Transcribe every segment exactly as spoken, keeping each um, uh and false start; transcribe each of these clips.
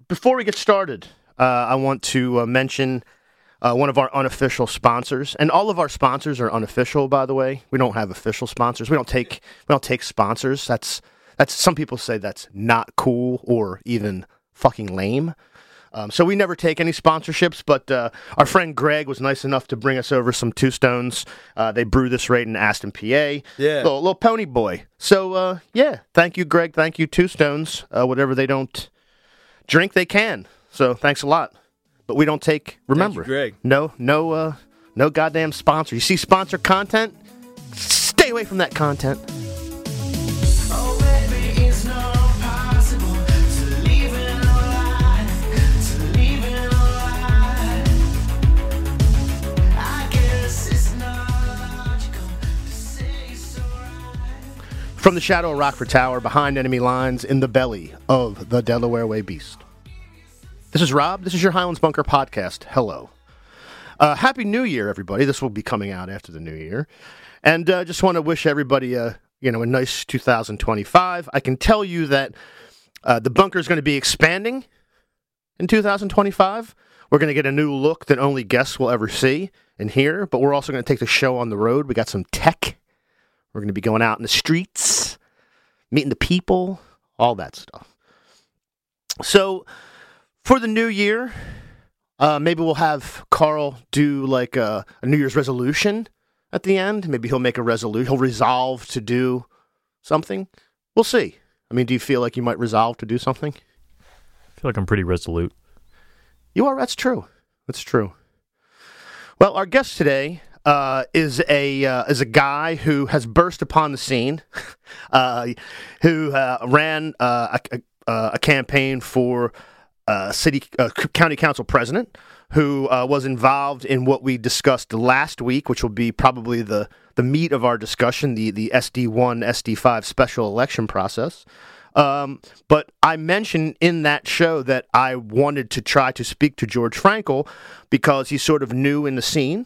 before we get started, uh, I want to uh, mention uh, one of our unofficial sponsors, and all of our sponsors are unofficial. By the way, we don't have official sponsors. We don't take we don't take sponsors. That's that's some people say that's not cool or even fucking lame. Um, so we never take any sponsorships, but uh, our friend Greg was nice enough to bring us over some Two Stones. Uh, they brew this right in Aston, P A. Yeah. Little, little pony boy. So, uh, yeah, thank you, Greg. Thank you, Two Stones. Uh, whatever they don't drink, they can. So thanks a lot. But we don't take, remember, Thank you, Greg. no, no, uh, no goddamn sponsor. You see sponsor content? Stay away from that content. From the shadow of Rockford Tower, behind enemy lines, in the belly of the Delaware Way Beast. This is Rob. This is your Highlands Bunker podcast. Hello. Uh, Happy New Year, everybody. This will be coming out after the New Year. And uh, just want to wish everybody a, you know, a nice two thousand twenty-five. I can tell you that uh, the bunker is going to be expanding in two thousand twenty-five. We're going to get a new look that only guests will ever see and hear, but we're also going to take the show on the road. We got some tech. We're going to be going out in the streets, meeting the people, all that stuff. So, for the new year, uh, maybe we'll have Carl do like a, a New Year's resolution at the end. Maybe he'll make a resolution. He'll resolve to do something. We'll see. I mean, do you feel like you might resolve to do something? I feel like I'm pretty resolute. You are. That's true. That's true. Well, our guest today Uh, is a uh, is a guy who has burst upon the scene, uh, who uh, ran uh, a, a, a campaign for uh, city uh, county council president, who uh, was involved in what we discussed last week, which will be probably the, the meat of our discussion, the the S D one, S D five special election process. Um, but I mentioned in that show that I wanted to try to speak to George Frankel because he's sort of new in the scene.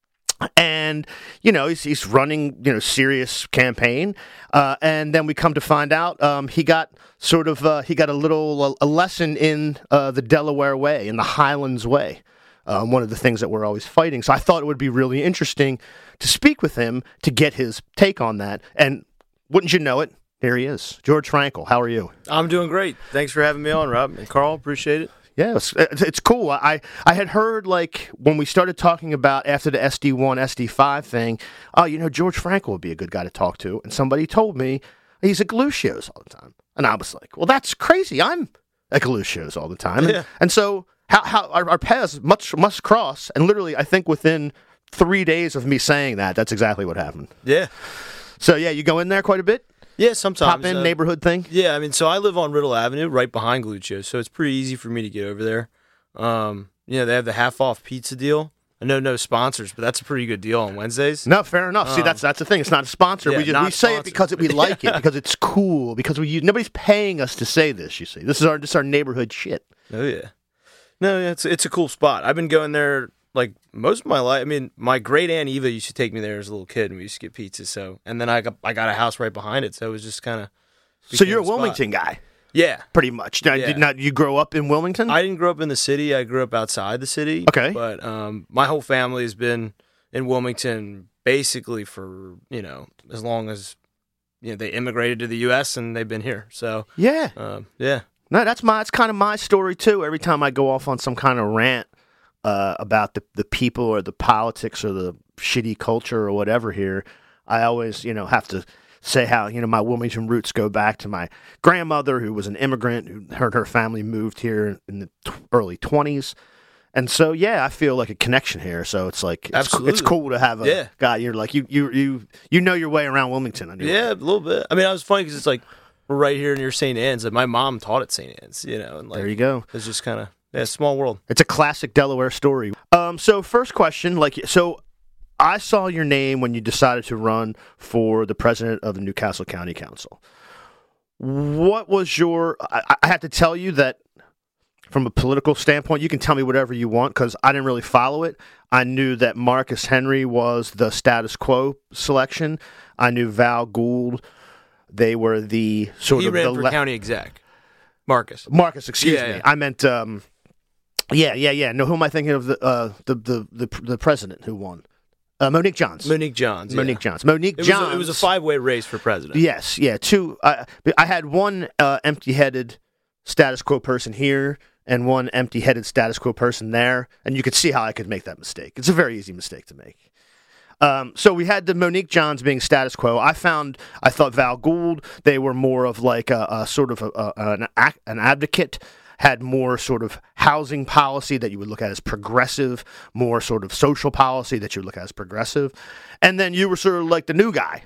And, you know, he's, he's running, you know, serious campaign. Uh, and then we come to find out um, he got sort of, uh, he got a little, a lesson in uh, the Delaware way, in the Highlands way. Um, one of the things that we're always fighting. So I thought it would be really interesting to speak with him to get his take on that. And wouldn't you know it, here he is. George Frankel, how are you? I'm doing great. Thanks for having me on, Rob. And Carl, appreciate it. Yeah, it's, it's cool. I, I had heard, like, when we started talking about after the S D one, S D five thing, oh, you know, George Frankel would be a good guy to talk to. And somebody told me he's at Galuccio's all the time. And I was like, well, that's crazy. I'm at Galuccio's all the time. Yeah. And, and so how, how our, our paths much must cross. And literally, I think within three days of me saying that, that's exactly what happened. Yeah. So, yeah, you go in there quite a bit? Yeah, sometimes. Pop in, uh, neighborhood thing? Yeah, I mean, so I live on Riddle Avenue, right behind Galuccio, so it's pretty easy for me to get over there. Um, you know, they have the half-off pizza deal. I know no sponsors, but that's a pretty good deal on Wednesdays. No, fair enough. Um, See, that's that's the thing. It's not a sponsor. yeah, we just, not we say sponsored. it because it, we like it, because it's cool, because we nobody's paying us to say this. You see, this is our this is our neighborhood shit. Oh yeah, no, yeah, it's it's a cool spot. I've been going there like most of my life. I mean, my great aunt Eva used to take me there as a little kid, and we used to get pizza. So, and then I got I got a house right behind it, so it was just kind of. So you're a Wilmington guy, Yeah, pretty much. Now, Yeah. Did not you grow up in Wilmington? I didn't grow up in the city. I grew up outside the city. Okay. But um, my whole family has been in Wilmington basically for, you know, as long as, you know, they immigrated to the U S and they've been here. So, yeah. um, yeah. No, that's my that's kind of my story too. Every time I go off on some kind of rant uh, about the the people or the politics or the shitty culture or whatever here, I always, you know, have to say how, you know, my Wilmington roots go back to my grandmother, who was an immigrant, who heard her family moved here in the t- early twenties. And so, yeah, I feel like a connection here. So it's like, it's, Absolutely. it's cool to have a Yeah. guy. You're like, you you you you know your way around Wilmington. Anyway. Yeah, a little bit. I mean, I was funny because it's like we're right here near Saint Anne's. Like, my mom taught at Saint Anne's, you know. And like, There you go. It's just kind of, yeah, small world. It's a classic Delaware story. Um, so first question, like, so I saw your name when you decided to run for the president of the Newcastle County Council. What was your, I, I have to tell you that from a political standpoint, you can tell me whatever you want because I didn't really follow it. I knew that Marcus Henry was the status quo selection. I knew Val Gould, they were the sort He of ran the for le- county exec. Marcus. Marcus, excuse Yeah, me. yeah. I meant, um, yeah, yeah, yeah. No, who am I thinking of? The uh, the, the the the president who won? Uh, Monique Johns. Monique Johns. Yeah. Monique Johns. Monique It was, Johns. a, it was a five-way race for president. Yes, yeah. Two. I I had one uh, empty-headed status quo person here and one empty-headed status quo person there, and you could see how I could make that mistake. It's a very easy mistake to make. Um, so we had the Monique Johns being status quo. I found, I thought Val Gould, they were more of like a, a sort of a, a, an, ac- an advocate, had more sort of housing policy that you would look at as progressive, more sort of social policy that you would look at as progressive. And then you were sort of like the new guy.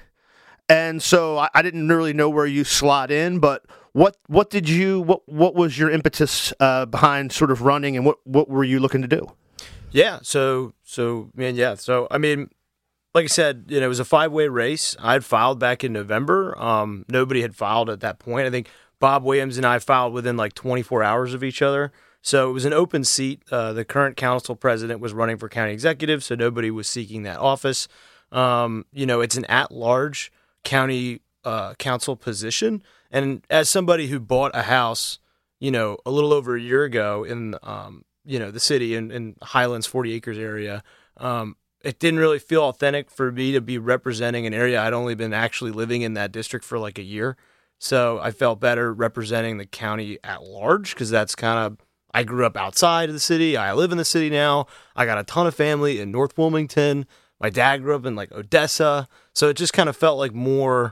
And so I, I didn't really know where you slot in, but what what did you, what what was your impetus uh, behind sort of running, and what, what were you looking to do? Yeah. So, so, man, yeah. So, I mean, like I said, you know, it was a five-way race. I had filed back in November. Um, nobody had filed at that point. I think Bob Williams and I filed within like twenty-four hours of each other. So it was an open seat. Uh, the current council president was running for county executive, so nobody was seeking that office. Um, you know, it's an at-large county uh, council position. And as somebody who bought a house, you know, a little over a year ago in, um, you know, the city in, in Highlands, forty acres area, um, it didn't really feel authentic for me to be representing an area. I'd only been actually living in that district for like a year. So I felt better representing the county at large because that's kind of, I grew up outside of the city. I live in the city now. I got a ton of family in North Wilmington. My dad grew up in like Odessa. So it just kind of felt like more,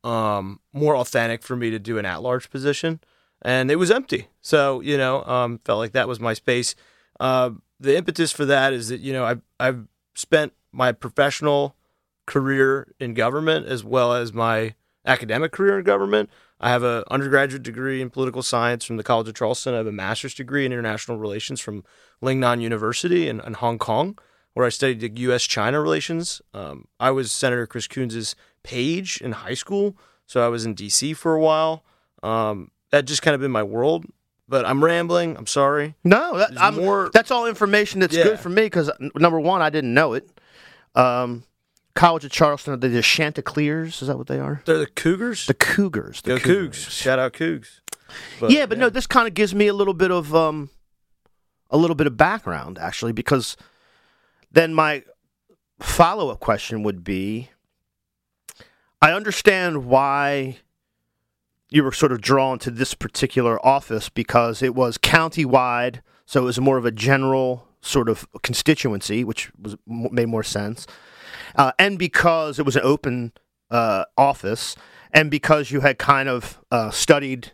um, more authentic for me to do an at-large position. And it was empty. So, you know, um, felt like that was my space. Uh, the impetus for that is that, you know, I've, I've spent my professional career in government as well as my academic career in government. I have an undergraduate degree in political science from the College of Charleston. I have a master's degree in international relations from Lingnan University in, in Hong Kong, where I studied U S China relations. Um, I was Senator Chris Coons' page in high school, so I was in D C for a while. Um, that just kind of been my world. But I'm rambling. I'm sorry. No, that, There's I'm, more- that's all information that's Yeah. good for me because, number one, I didn't know it. Um, College of Charleston, are they the Chanticleers? Is that what they are? They're the Cougars. The Cougars. The Go Cougs. Shout out Cougs. But, yeah, but no, this kind of gives me a little bit of um, a little bit of background actually, because then my follow-up question would be: I understand why you were sort of drawn to this particular office because it was county-wide, so it was more of a general sort of constituency, which was made more sense, uh, and because it was an open uh, office, and because you had kind of uh, studied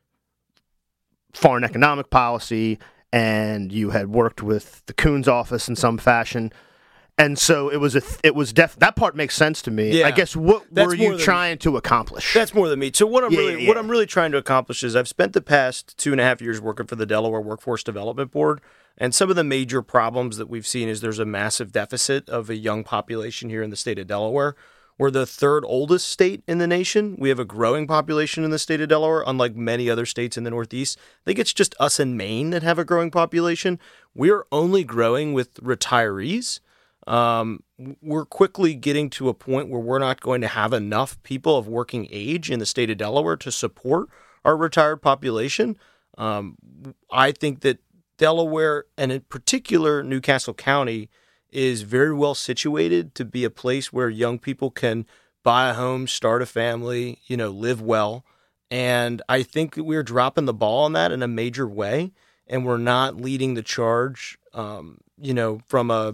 foreign economic policy, and you had worked with the Coons office in some fashion. And so it was a, th- it was def. That part makes sense to me. Yeah. I guess what That's were more you than- trying to accomplish? That's more than me. So what I'm Yeah, really yeah, what yeah. I'm really trying to accomplish is I've spent the past two and a half years working for the Delaware Workforce Development Board, and some of the major problems that we've seen is there's a massive deficit of a young population here in the state of Delaware. We're the third oldest state in the nation. We have a growing population in the state of Delaware, unlike many other states in the Northeast. I think it's just us and Maine that have a growing population. We're only growing with retirees. Um, we're quickly getting to a point where we're not going to have enough people of working age in the state of Delaware to support our retired population. Um, I think that Delaware, and in particular Newcastle County, is very well situated to be a place where young people can buy a home, start a family, you know, live well. And I think that we're dropping the ball on that in a major way, and we're not leading the charge, um, you know, from a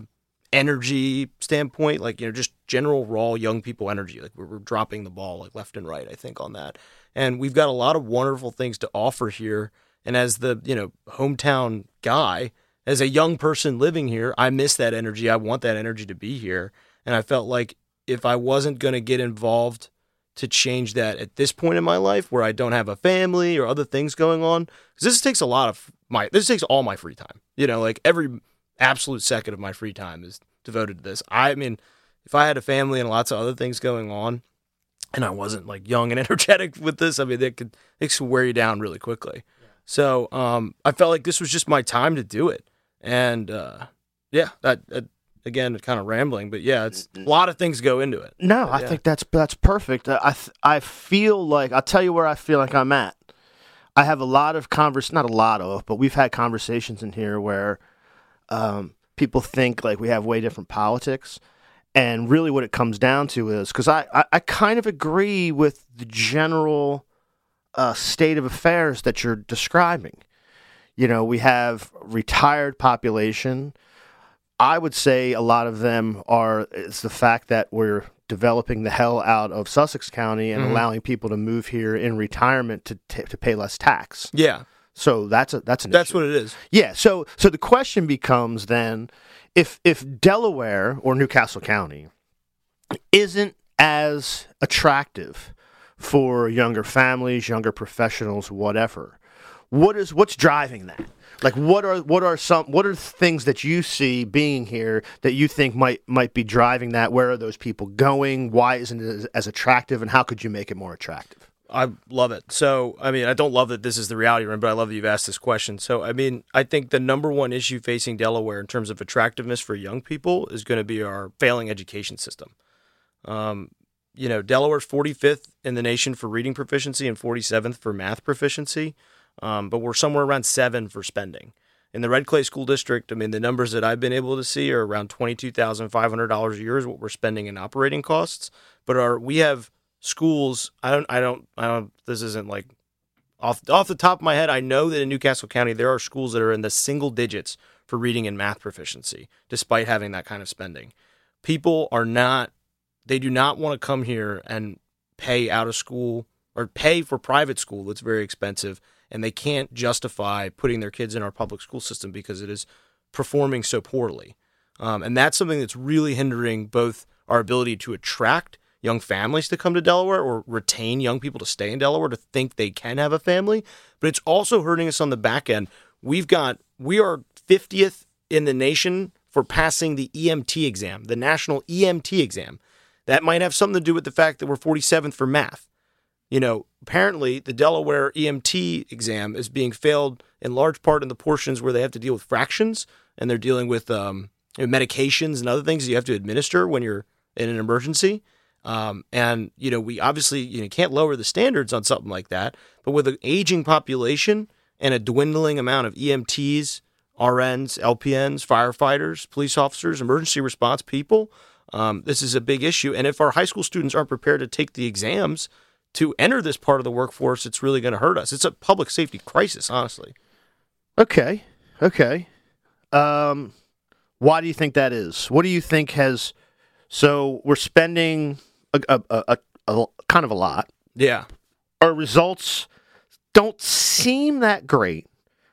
energy standpoint, like, you know, just general raw young people energy. Like we're, we're dropping the ball like left and right, I think, on that. And we've got a lot of wonderful things to offer here. And as the, you know, hometown guy, as a young person living here, I miss that energy. I want that energy to be here. And I felt like if I wasn't going to get involved to change that at this point in my life where I don't have a family or other things going on, because this takes a lot of my, this takes all my free time. You know, like every absolute second of my free time is devoted to this. I mean, if I had a family and lots of other things going on and I wasn't like young and energetic with this, I mean, they could, it could wear you down really quickly. Yeah. So um, I felt like this was just my time to do it. And uh, yeah, that, that again, kind of rambling, but yeah, it's a lot of things go into it. No, but, I yeah. think that's that's perfect. I th- I feel like I'll tell you where I feel like I'm at. I have a lot of convers not a lot of, but we've had conversations in here where um, people think like we have way different politics. And really what it comes down to is, because I, I, I kind of agree with the general uh, state of affairs that you're describing. You know, we have retired population. I would say a lot of them are, it's the fact that we're developing the hell out of Sussex County and mm-hmm. allowing people to move here in retirement to t- to pay less tax. Yeah. So that's a that's an That's issue. what it is. Yeah. So so the question becomes then, if if Delaware or Newcastle County isn't as attractive for younger families, younger professionals, whatever, what is what's driving that? Like what are what are some what are things that you see being here that you think might might be driving that? Where are those people going? Why isn't it as, as attractive? And how could you make it more attractive? I love it. So, I mean, I don't love that this is the reality room, but I love that you've asked this question. So, I mean, I think the number one issue facing Delaware in terms of attractiveness for young people is going to be our failing education system. Um, you know, Delaware's forty-fifth in the nation for reading proficiency and forty-seventh for math proficiency, um, but we're somewhere around seven for spending. In the Red Clay School District, I mean, the numbers that I've been able to see are around twenty-two thousand five hundred dollars a year is what we're spending in operating costs. But our we have schools, I don't, I don't, I don't, this isn't like off, off the top of my head. I know that in Newcastle County, there are schools that are in the single digits for reading and math proficiency, despite having that kind of spending. People are not, they do not want to come here and pay out of school or pay for private school that's very expensive, and they can't justify putting their kids in our public school system because it is performing so poorly. Um, and that's something that's really hindering both our ability to attract young families to come to Delaware or retain young people to stay in Delaware to think they can have a family, but it's also hurting us on the back end. We've got, we are fiftieth in the nation for passing the E M T exam, the national E M T exam. That might have something to do with the fact that we're forty-seventh for math. You know, apparently the Delaware E M T exam is being failed in large part in the portions where they have to deal with fractions and they're dealing with um, medications and other things that you have to administer when you're in an emergency. Um, and, you know, we obviously you know, can't lower the standards on something like that. But with an aging population and a dwindling amount of E M Ts, R Ns, L P Ns, firefighters, police officers, emergency response people, um, this is a big issue. And if our high school students aren't prepared to take the exams to enter this part of the workforce, it's really going to hurt us. It's a public safety crisis, honestly. Okay. Okay. Um, why do you think that is? What do you think has... So we're spending a, a, a, a kind of a lot. Yeah. Our results don't seem that great.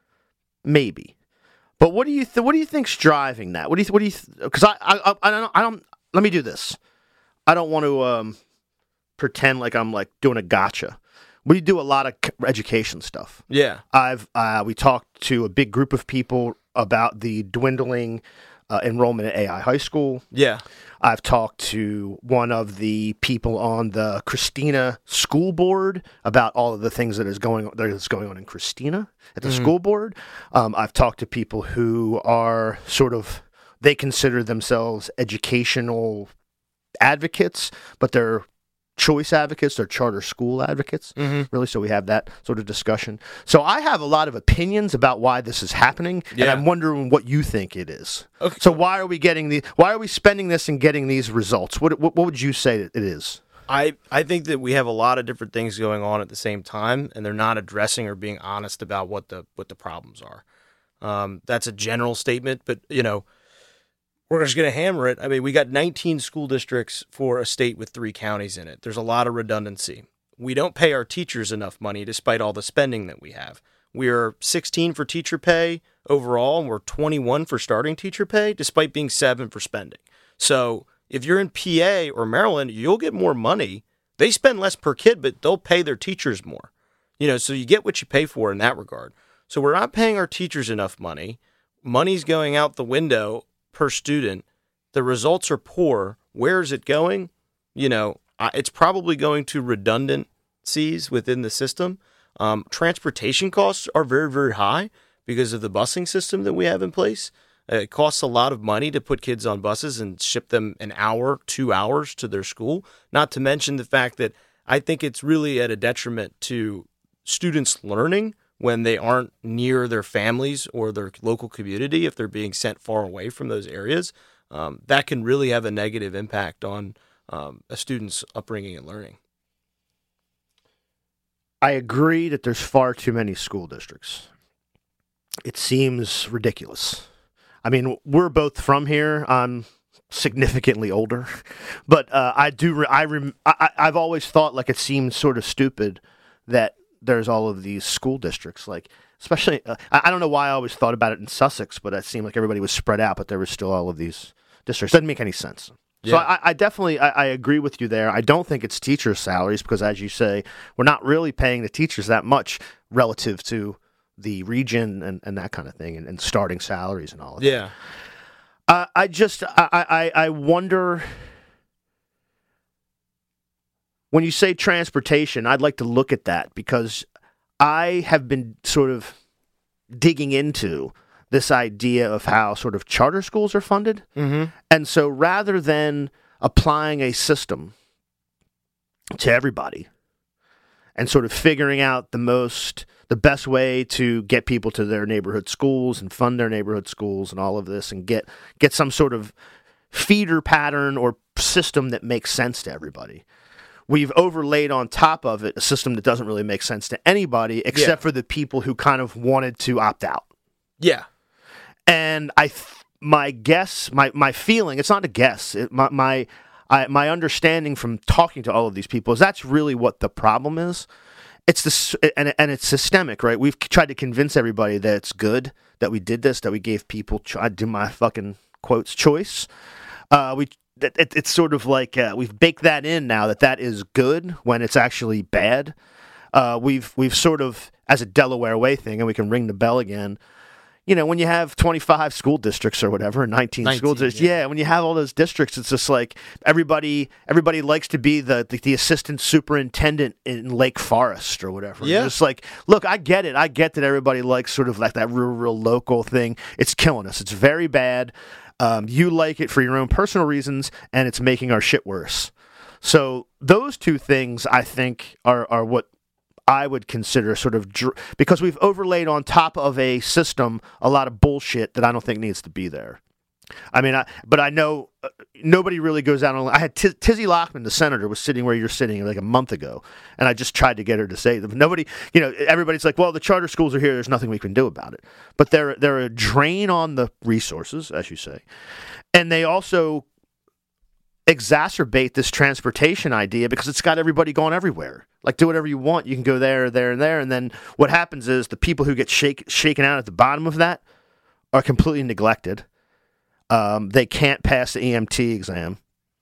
Maybe. But what do you th- what do you think's driving that? What do you th- what do you because th- I, I I don't I don't let me do this. I don't want to um, pretend like I'm like doing a gotcha. We do a lot of education stuff. Yeah. I've uh, we talked to a big group of people about the dwindling uh, enrollment at A I High School. Yeah. I've talked to one of the people on the Christina school board about all of the things that is going that is going on in Christina at the mm-hmm. school board. Um, I've talked to people who are sort of they consider themselves educational advocates, but they're choice advocates, they're charter school advocates, mm-hmm. really. So we have that sort of discussion. So I have a lot of opinions about why this is happening, yeah. and I'm wondering what you think it is. Okay. So why are we getting the? Why are we spending this and getting these results? What what, what would you say it is? I, I think that we have a lot of different things going on at the same time, and they're not addressing or being honest about what the what the problems are. Um, that's a general statement, but you know. We're just going to hammer it. I mean, we got nineteen school districts for a state with three counties in it. There's a lot of redundancy. We don't pay our teachers enough money despite all the spending that we have. We are sixteen for teacher pay overall, and we're twenty-one for starting teacher pay despite being seven for spending. So if you're in P A or Maryland, you'll get more money. They spend less per kid, but they'll pay their teachers more. You know, so you get what you pay for in that regard. So we're not paying our teachers enough money. Money's going out the window per student. The results are poor. Where is it going? You know, it's probably going to redundancies within the system. Um, transportation costs are very, very high because of the busing system that we have in place. Uh, it costs a lot of money to put kids on buses and ship them an hour, two hours to their school. Not to mention the fact that I think it's really at a detriment to students learning when they aren't near their families or their local community, if they're being sent far away from those areas, um, that can really have a negative impact on um, a student's upbringing and learning. I agree that there's far too many school districts. It seems ridiculous. I mean, we're both from here. I'm significantly older, but uh, I do. Re- I, rem- I I've always thought like it seems sort of stupid that there's all of these school districts. Like, especially, uh, I, I don't know why I always thought about it in Sussex, but it seemed like everybody was spread out, but there was still all of these districts. Doesn't make any sense. So Yeah. I, I definitely I, I agree with you there. I don't think it's teachers' salaries because, as you say, we're not really paying the teachers that much relative to the region and, and that kind of thing, and, and starting salaries and all of that. Yeah. Uh, I just I, I I wonder when you say transportation. I'd like to look at that because I have been sort of digging into this idea of how sort of charter schools are funded. Mm-hmm. And so rather than applying a system to everybody and sort of figuring out the most, the best way to get people to their neighborhood schools and fund their neighborhood schools and all of this and get, get some sort of feeder pattern or system that makes sense to everybody, we've overlaid on top of it a system that doesn't really make sense to anybody except Yeah. for the people who kind of wanted to opt out. Yeah. And I, th- my guess, my, my feeling, it's not a guess, it, my my, I, my understanding from talking to all of these people is that's really what the problem is. It's this, and and it's systemic, right? We've tried to convince everybody that it's good that we did this, that we gave people, I do my fucking quotes, choice. Uh, we it, it, it's sort of like uh, we've baked that in now that that is good when it's actually bad. Uh, we've we've sort of, as a Delaware way thing, and we can ring the bell again. You know, when you have twenty-five school districts or whatever, nineteen, nineteen school districts, yeah. yeah, when you have all those districts, it's just like everybody everybody likes to be the, the, the assistant superintendent in Lake Forest or whatever. Yeah. It's like, look, I get it. I get that everybody likes sort of like that real, real local thing. It's killing us. It's very bad. Um, you like it for your own personal reasons, and it's making our shit worse. So those two things, I think, are are what I would consider sort of dr- because we've overlaid on top of a system a lot of bullshit that I don't think needs to be there. I mean, I, but I know uh, nobody really goes out on. I had Tiz, Tizzy Lockman, the senator, was sitting where you're sitting like a month ago, and I just tried to get her to say them. Nobody, you know, everybody's like, "Well, the charter schools are here. There's nothing we can do about it." But they're they're a drain on the resources, as you say, and they also exacerbate this transportation idea because it's got everybody going everywhere. Like, do whatever you want. You can go there, there, and there. And then what happens is the people who get shake, shaken out at the bottom of that are completely neglected. Um, they can't pass the E M T exam.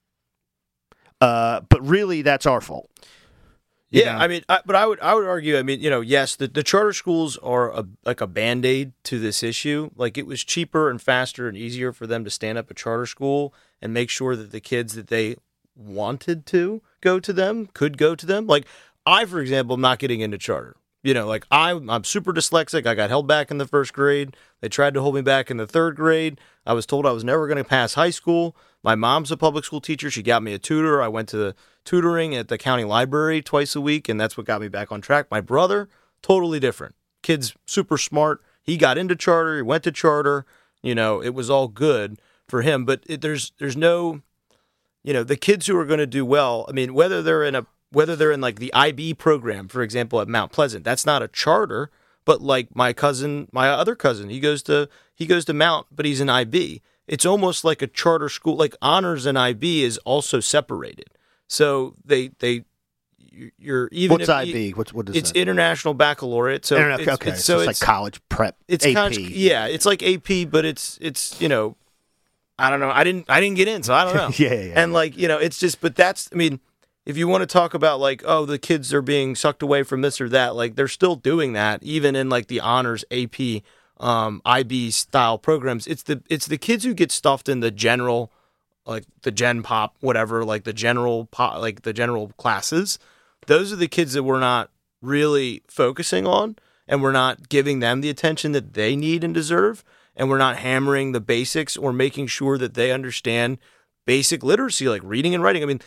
Uh, but really, that's our fault. You Yeah, know? I mean, I, but I would I would argue. I mean, you know, yes, the, the charter schools are a, like a Band-Aid to this issue. Like, it was cheaper and faster and easier for them to stand up a charter school and make sure that the kids that they wanted to go to them could go to them. Like, I, for example, am not getting into charter. You know, like, I, I'm super dyslexic. I got held back in the first grade. They tried to hold me back in the third grade. I was told I was never going to pass high school. My mom's a public school teacher. She got me a tutor. I went to the tutoring at the county library twice a week, and that's what got me back on track. My brother, totally different. Kid's super smart. He got into charter. He went to charter. You know, it was all good for him. But it, there's there's no, you know, the kids who are going to do well, I mean, whether they're in a whether they're in like the I B program, for example, at Mount Pleasant, that's not a charter. But like my cousin, my other cousin, he goes to he goes to Mount, but he's in I B. It's almost like a charter school. Like, honors and I B is also separated. So they they you're even What's if I B? You, What's what is it's that? International Baccalaureate. So Internet- it's, okay, it's, so, so it's, it's like college prep. It's A P. con- yeah, it's like A P, but it's it's you know, I don't know. I didn't I didn't get in, so I don't know. yeah, yeah, yeah. And like, you know, it's just, but that's, I mean, if you want to talk about like, oh, the kids are being sucked away from this or that, like, they're still doing that even in like the honors A P, um, I B style programs. It's the it's the kids who get stuffed in the general, like the Gen Pop, whatever, like the general pop, like the general classes. Those are the kids that we're not really focusing on, and we're not giving them the attention that they need and deserve, and we're not hammering the basics or making sure that they understand basic literacy, like reading and writing. I mean,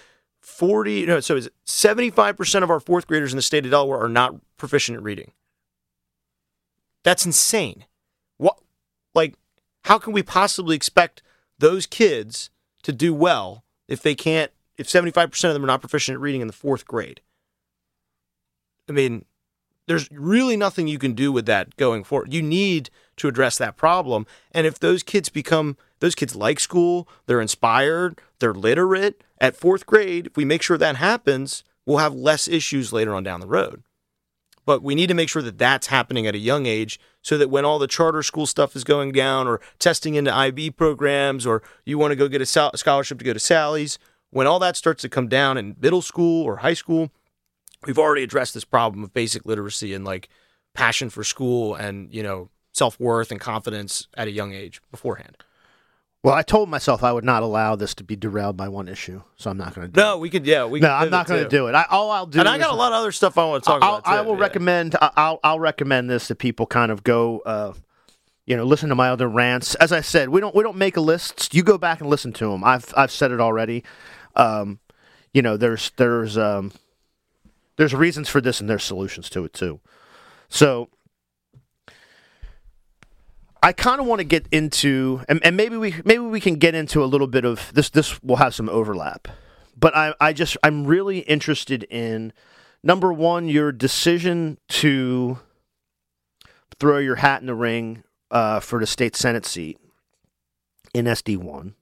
forty, no, so is it seventy-five percent of our fourth graders in the state of Delaware are not proficient at reading. That's insane. What, like, how can we possibly expect those kids to do well if they can't, if seventy-five percent of them are not proficient at reading in the fourth grade? I mean, there's really nothing you can do with that going forward. You need to address that problem. And if those kids become, those kids like school, they're inspired, they're literate at fourth grade, if we make sure that happens, we'll have less issues later on down the road. But we need to make sure that that's happening at a young age so that when all the charter school stuff is going down or testing into I B programs or you want to go get a scholarship to go to Sally's, when all that starts to come down in middle school or high school, we've already addressed this problem of basic literacy and like passion for school and, you know, self-worth and confidence at a young age beforehand. Well, I told myself I would not allow this to be derailed by one issue, so I'm not going to do no, it. we could, yeah. We no, could I'm not going to do it. I, all I'll do And is, I got a lot of other stuff I want to talk I'll, about, too. I will yeah. recommend, I'll, I'll recommend this that people kind of go, uh, you know, listen to my other rants. As I said, we don't we don't make a list. You go back and listen to them. I've I've said it already. Um, you know, there's there's um, there's reasons for this and there's solutions to it too. So I kind of want to get into, and, and maybe we maybe we can get into a little bit of this. This will have some overlap, but I I just I'm really interested in number one, your decision to throw your hat in the ring uh, for the state Senate seat in S D one.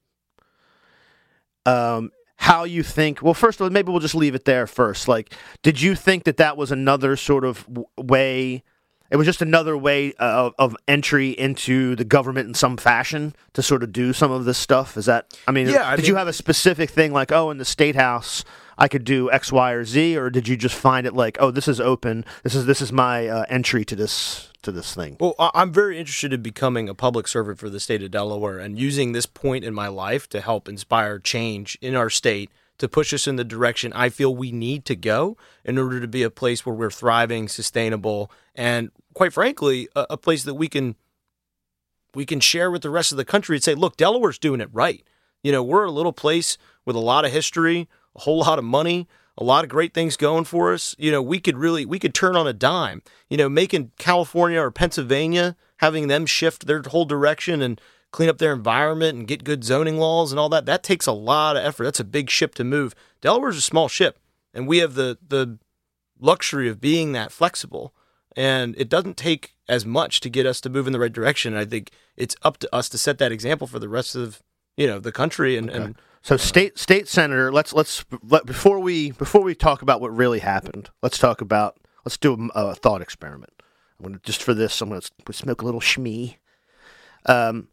Um, how you think? Well, first of all, maybe we'll just leave it there first. Like, did you think that that was another sort of w- way? It was just another way of, of entry into the government in some fashion to sort of do some of this stuff? Is that, I mean, Yeah, I did mean- you have a specific thing like, oh, in the State House, I could do X, Y, or Z, or did you just find it like, oh, this is open, this is this is my uh, entry to this to this thing? Well, I- I'm very interested in becoming a public servant for the state of Delaware and using this point in my life to help inspire change in our state to push us in the direction I feel we need to go in order to be a place where we're thriving, sustainable, and quite frankly, a, a place that we can we can share with the rest of the country and say, look, Delaware's doing it right. You know, we're a little place with a lot of history, a whole lot of money, a lot of great things going for us. You know, we could really, we could turn on a dime, you know, making California or Pennsylvania, having them shift their whole direction and clean up their environment and get good zoning laws and all that. That takes a lot of effort. That's a big ship to move. Delaware's a small ship, and we have the the luxury of being that flexible. And it doesn't take as much to get us to move in the right direction. And I think it's up to us to set that example for the rest of, you know, the country. And, Okay. and So state state senator, let's let's let, before we before we talk about what really happened, let's talk about let's do a, a thought experiment. I'm gonna just for this, I'm gonna smoke a little shmee. Um,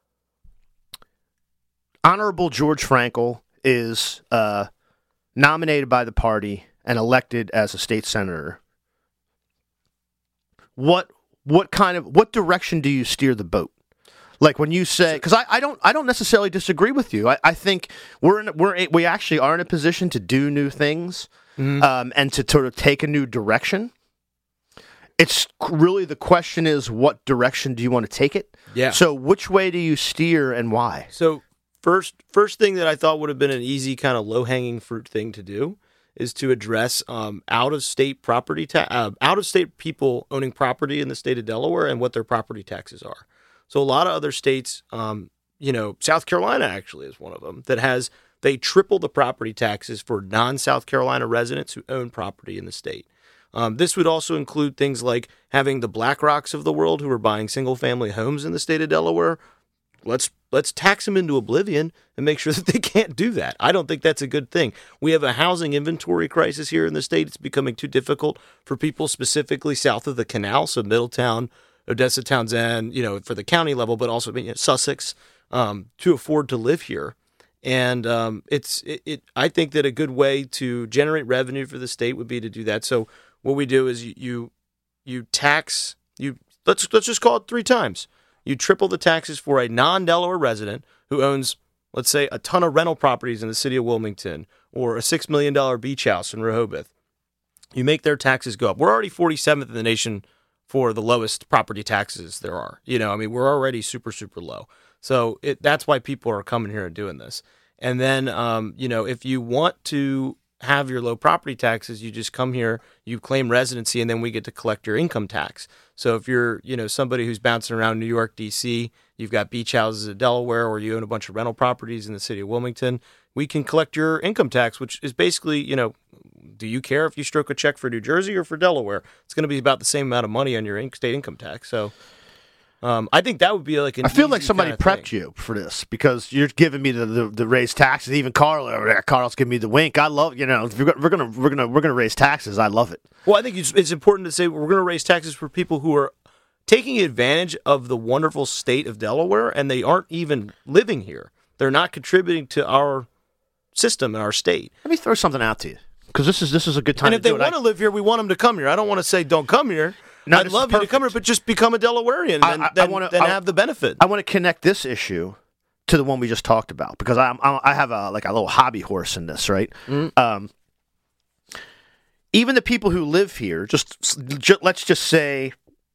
Honorable George Frankel is uh, nominated by the party and elected as a state senator. What what kind of what direction do you steer the boat? Like when you say, because I, I don't I don't necessarily disagree with you. I, I think we're in we're we actually are in a position to do new things, Mhm. um, and to sort of take a new direction. It's really the question is what direction do you want to take it? yeah. So which way do you steer and why? So first, first thing that I thought would have been an easy kind of low hanging fruit thing to do is to address um, out of state property ta- uh, out of state people owning property in the state of Delaware and what their property taxes are. So a lot of other states, um, you know, South Carolina actually is one of them that has they triple the property taxes for non-South Carolina residents who own property in the state. Um, this would also include things like having the BlackRocks of the world who are buying single-family homes in the state of Delaware. Let's let's tax them into oblivion and make sure that they can't do that. I don't think that's a good thing. We have a housing inventory crisis here in the state. It's becoming too difficult for people specifically south of the canal, so Middletown, Odessa, Townsend, you know, for the county level, but also you know, Sussex, um, to afford to live here. And um, it's it, it. I think that a good way to generate revenue for the state would be to do that. So what we do is you you, you tax you. Let's let's just call it three times. You triple the taxes for a non-Delaware resident who owns, let's say, a ton of rental properties in the city of Wilmington or a six million dollars beach house in Rehoboth. You make their taxes go up. We're already forty-seventh in the nation for the lowest property taxes there are. You know, I mean, we're already super, super low. So it, that's why people are coming here and doing this. And then, um, you know, if you want to have your low property taxes. You just come here, you claim residency, and then we get to collect your income tax. So if you're, you know, somebody who's bouncing around New York, D C, you've got beach houses in Delaware, or you own a bunch of rental properties in the city of Wilmington, we can collect your income tax, which is basically, you know, do you care if you stroke a check for New Jersey or for Delaware? It's going to be about the same amount of money on your in- state income tax. So um, I think that would be like an I feel like easy somebody kind of prepped thing. you for this because you're giving me the, the, the raised taxes. Even Carl over there, Carl's giving me the wink. I love, you know, if we're gonna we're gonna we're gonna we're gonna raise taxes. I love it. Well, I think it's, it's important to say we're going to raise taxes for people who are taking advantage of the wonderful state of Delaware, and they aren't even living here. They're not contributing to our system and our state. Let me throw something out to you because this is this is a good time. And if to they do want it. to live here, we want them to come here. I don't want to say don't come here. No, I'd this is love you to come here, perfect. but just become a Delawarean I- and I- I then, wanna- then I- have the benefit. I want to connect this issue to the one we just talked about because I'm, I'm I have a like a little hobby horse in this, right? Mhm. Um, even the people who live here, just, ju- let's just say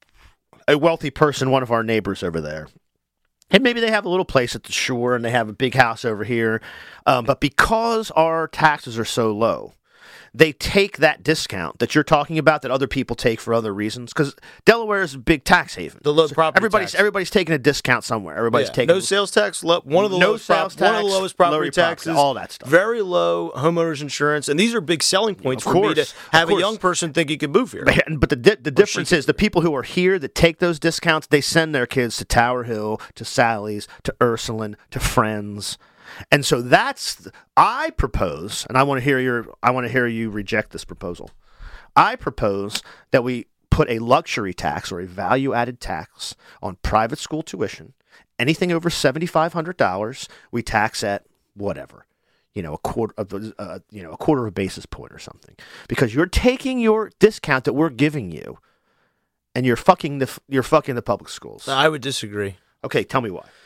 a wealthy person, one of our neighbors over there. And maybe they have a little place at the shore and they have a big house over here. Um, but because our taxes are so low, they take that discount that you're talking about that other people take for other reasons. Because Delaware is a big tax haven. The low property everybody's tax. everybody's taking a discount somewhere. Everybody's Yeah. taking no sales tax, lo- one of the No lowest prop- sales one of the tax, lowest property lower property, taxes, all that stuff. Very low homeowners insurance, and these are big selling points Of for me course, to of have a course. young person think he could move here. But, but the di- the difference she- is the people who are here that take those discounts, they send their kids to Tower Hill, to Sally's, to Ursuline, to Friends, and so that's I propose, and I want to hear your I want to hear you reject this proposal. I propose that we put a luxury tax or a value-added tax on private school tuition. Anything over seventy-five hundred dollars, we tax at whatever. You know, a quarter of the, uh, you know, a quarter of a basis point or something, because you're taking your discount that we're giving you, and you're fucking the you're fucking the public schools. I would disagree. Okay, tell me why.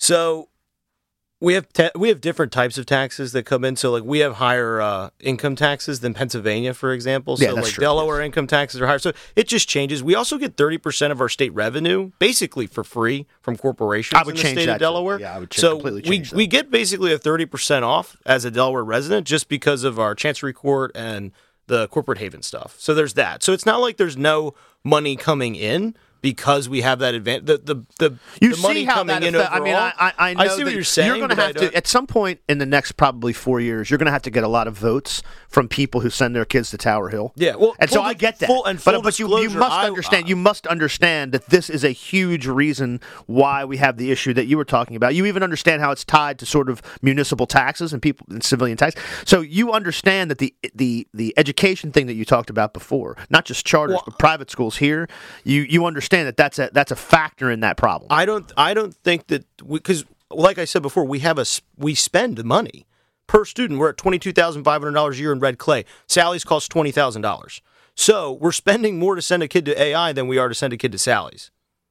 So we have ta- we have different types of taxes that come in. So like we have higher uh, income taxes than Pennsylvania, for example. So Yeah, that's like true, Delaware yes. income taxes are higher. So it just changes. We also get thirty percent of our state revenue basically for free from corporations I would in the change state that of too. Delaware. Yeah, I would ch- so completely we change that. we get basically a thirty percent off as a Delaware resident just because of our Chancery Court and the corporate haven stuff. So there's that. So it's not like there's no money coming in because we have that advantage. The the the, You the see money how coming that in affect, I overall. mean, I, I, I know I see that what you're saying. You're going to but I have don't- to, at some point in the next probably four years, you're going to have to get a lot of votes from people who send their kids to Tower Hill. Yeah, well, and so full I di- get that. full- and but full but you, you disclosure, must I- understand. You must understand that this is a huge reason why we have the issue that you were talking about. You even understand how it's tied to sort of municipal taxes and people and civilian tax. So you understand that the the the education thing that you talked about before, not just charters Well, but private schools here. You you understand that that's a that's a factor in that problem. I don't. I don't think that because, like I said before, we have a s- we spend money per student. We're at twenty two thousand five hundred dollars a year in Red Clay. Sally's costs twenty thousand dollars. So we're spending more to send a kid to A I than we are to send a kid to Sally's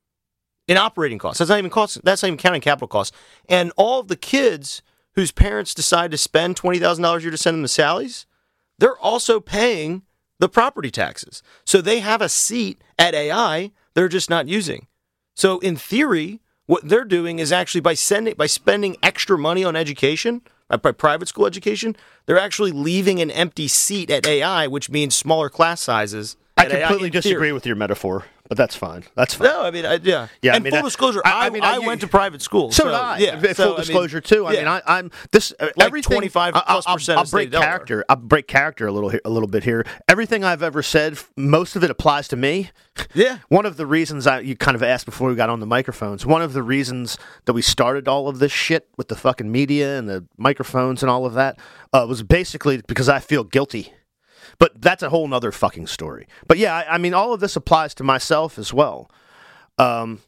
in operating costs. That's not even costs. That's not even counting capital costs. And all of the kids whose parents decide to spend twenty thousand dollars a year to send them to Sally's, they're also paying the property taxes. So they have a seat at A I. They're just not using. So in theory, what they're doing is actually by sending by spending extra money on education, uh, by private school education, they're actually leaving an empty seat at A I, which means smaller class sizes. I at A I completely in theory. disagree with your metaphor, but that's fine. That's fine. No, I mean, I, yeah, Yeah, I And mean, full I- disclosure, I- I, I mean, I, I- went to private school. So, So, did I. Yeah, Full so, I mean, disclosure too. I yeah. mean, I, I'm this uh, Like everything. twenty-five I- plus I'll- percent I'll, of the state break of Delaware. character. I'll break character a little here, a little bit here. Everything I've ever said, f- most of it applies to me. Yeah. One of the reasons I you kind of asked before we got on the microphones. One of the reasons that we started all of this shit with the fucking media and the microphones and all of that uh, was basically because I feel guilty. But that's a whole nother fucking story. But yeah, I, I mean, all of this applies to myself as well. Um,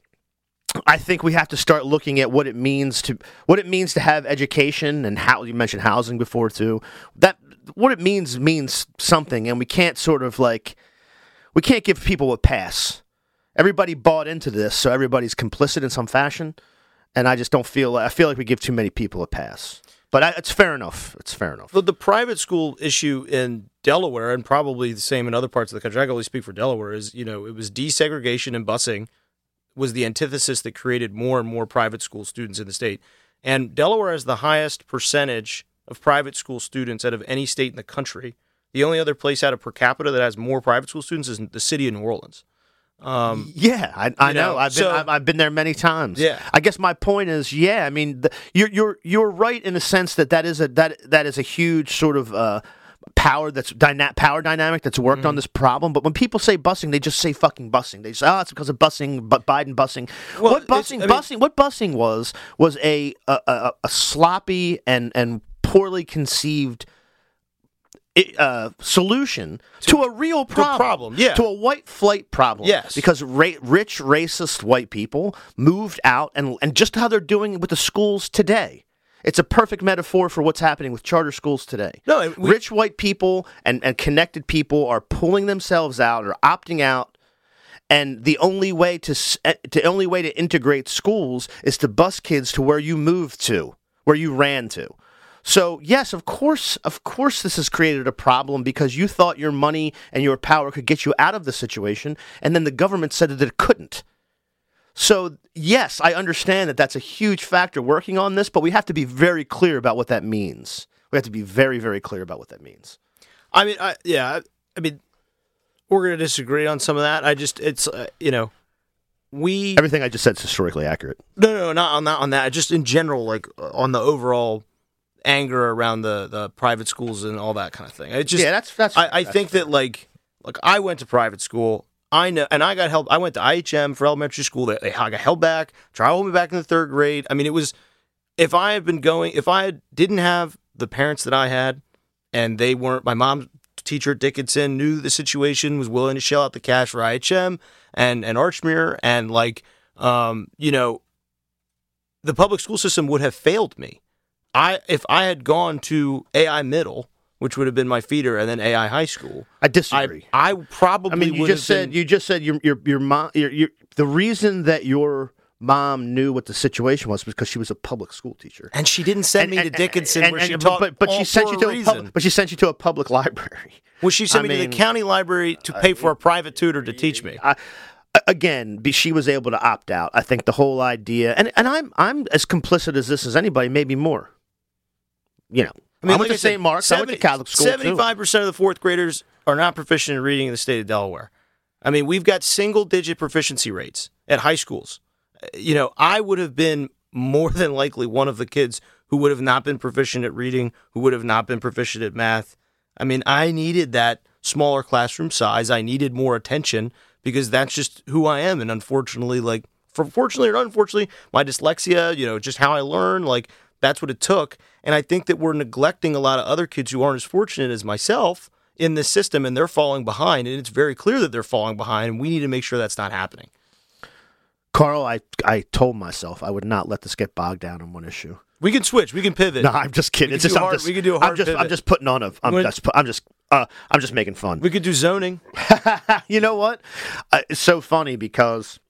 I think we have to start looking at what it means to what it means to have education and how you mentioned housing before too. That what it means means something, and we can't sort of like we can't give people a pass. Everybody bought into this, so everybody's complicit in some fashion, and I just don't feel I feel like we give too many people a pass. But I, it's fair enough. It's fair enough. But the private school issue in Delaware, and probably the same in other parts of the country, I can only speak for Delaware, is, you know, it was desegregation and busing was the antithesis that created more and more private school students in the state. And Delaware has the highest percentage of private school students out of any state in the country. The only other place out of per capita that has more private school students is the city of New Orleans. Um, yeah, I, I know. know, I've been so- I've, I've been there many times. Yeah. I guess my point is, yeah. I mean, the, you're you're you're right in the sense that that is a that that is a huge sort of uh, power that's dyna- power dynamic that's worked Mm-hmm. on this problem. But when people say busing, they just say fucking busing. They say, oh, it's because of busing, but Biden busing. Well, what it's- busing? I mean- busing? What busing was was a a, a, a sloppy and and poorly conceived uh, solution to, to a real problem. problem, yeah. To a white flight problem. Yes. Because ra- rich, racist white people moved out, and and just how they're doing with the schools today. It's a perfect metaphor for what's happening with charter schools today. No, and we- Rich white people and, and connected people are pulling themselves out or opting out. And the only way to s- eh, the only way to integrate schools is to bus kids to where you moved to, where you ran to. So yes, of course, of course, this has created a problem because you thought your money and your power could get you out of the situation, and then the government said that it couldn't. So yes, I understand that that's a huge factor working on this, but we have to be very clear about what that means. We have to be very, very clear about what that means. I mean, I, yeah, I, I mean, we're going to disagree on some of that. I just, it's, uh, you know, we Everything I just said is historically accurate. no, no, not on that, on that. Just in general, like uh, on the overall anger around the, the private schools and all that kind of thing. It just, yeah, that's that's. I, I that's think fair. that like, like I went to private school. I know, and I got help. I went to I H M for elementary school. They, they I got held back. Tried to hold me back in the third grade. I mean, it was. If I had been going, if I had, didn't have the parents that I had, and they weren't, my mom's teacher at Dickinson knew the situation, was willing to shell out the cash for I H M and and Archmere, and like, um, you know, the public school system would have failed me. I if I had gone to A I Middle, which would have been my feeder, and then A I High School. I disagree. I, I probably I mean, you would just have said been, you just said your your your mom your, your the reason that your mom knew what the situation was because she was a public school teacher. and she didn't send And- me and- to Dickinson and- where and- she but- taught but, but all she sent for you to a a reason. public, but she sent you to a public library. Well, she sent I me to mean, the county library to pay for a private tutor to teach me. I, again, be- she was able to opt out. I think the whole idea, and and I'm I'm as complicit as this as anybody, maybe more. You know, I, mean, went like to I said, Saint Mark's. I went to Catholic school seventy-five percent of the fourth graders are not proficient in reading in the state of Delaware. I mean, we've got single-digit proficiency rates at high schools. Uh, You know, I would have been more than likely one of the kids who would have not been proficient at reading, who would have not been proficient at math. I mean, I needed that smaller classroom size. I needed more attention because that's just who I am. And unfortunately, like, for fortunately or unfortunately, my dyslexia, you know, just how I learn, like, that's what it took. And I think that we're neglecting a lot of other kids who aren't as fortunate as myself in this system, and they're falling behind. And it's very clear that they're falling behind, and we need to make sure that's not happening. Carl, I I told myself I would not let this get bogged down in one issue. We can switch. We can pivot. No, I'm just kidding. We It's can just do I'm hard- just we can do a I'm hard just I'm pivot. just putting on a I'm When- just I'm just uh I'm just making fun. We could do zoning. You know what? Uh, it's so funny because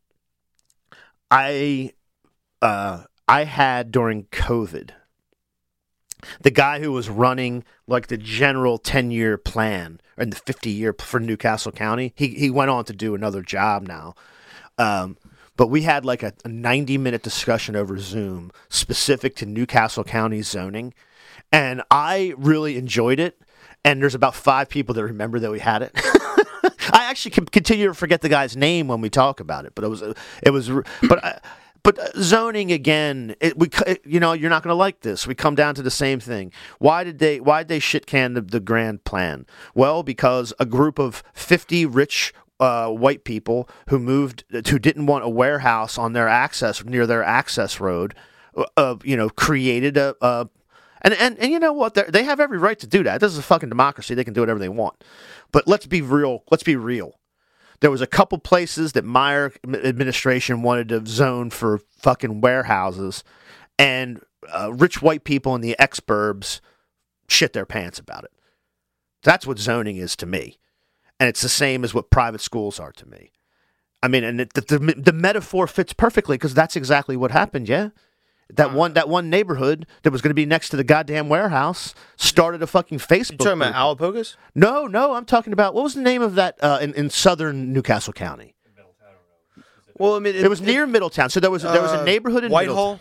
I uh, I had during COVID the guy who was running like the general ten-year plan and the fifty-year for Newcastle County. He he went on to do another job now. Um, but we had like a ninety-minute discussion over Zoom specific to Newcastle County zoning, and I really enjoyed it. And there's about five people that remember that we had it. I actually can continue to forget the guy's name when we talk about it, but it was it was but uh, but uh, zoning again. It, we it, you know you're not going to like this. We come down to the same thing. Why did they why did they shit can the, the grand plan? Well, because a group of fifty rich uh, white people who moved who didn't want a warehouse on their access near their access road, uh, you know, created a. a And, and and you know what? They're, they have every right to do that. This is a fucking democracy. They can do whatever they want. But let's be real. Let's be real. There was a couple places that Meyer administration wanted to zone for fucking warehouses, and uh, rich white people in the exurbs shit their pants about it. That's what zoning is to me. And it's the same as what private schools are to me. I mean, and it, the, the, the metaphor fits perfectly because that's exactly what happened, yeah? That one that one neighborhood that was going to be next to the goddamn warehouse started a fucking Facebook. You talking group. about Alapogas? No, no, I'm talking about, what was the name of that uh, in, in southern Newcastle County? Well, I mean, It, was near Middletown. So there was there was a uh, neighborhood in Whitehall. Middletown.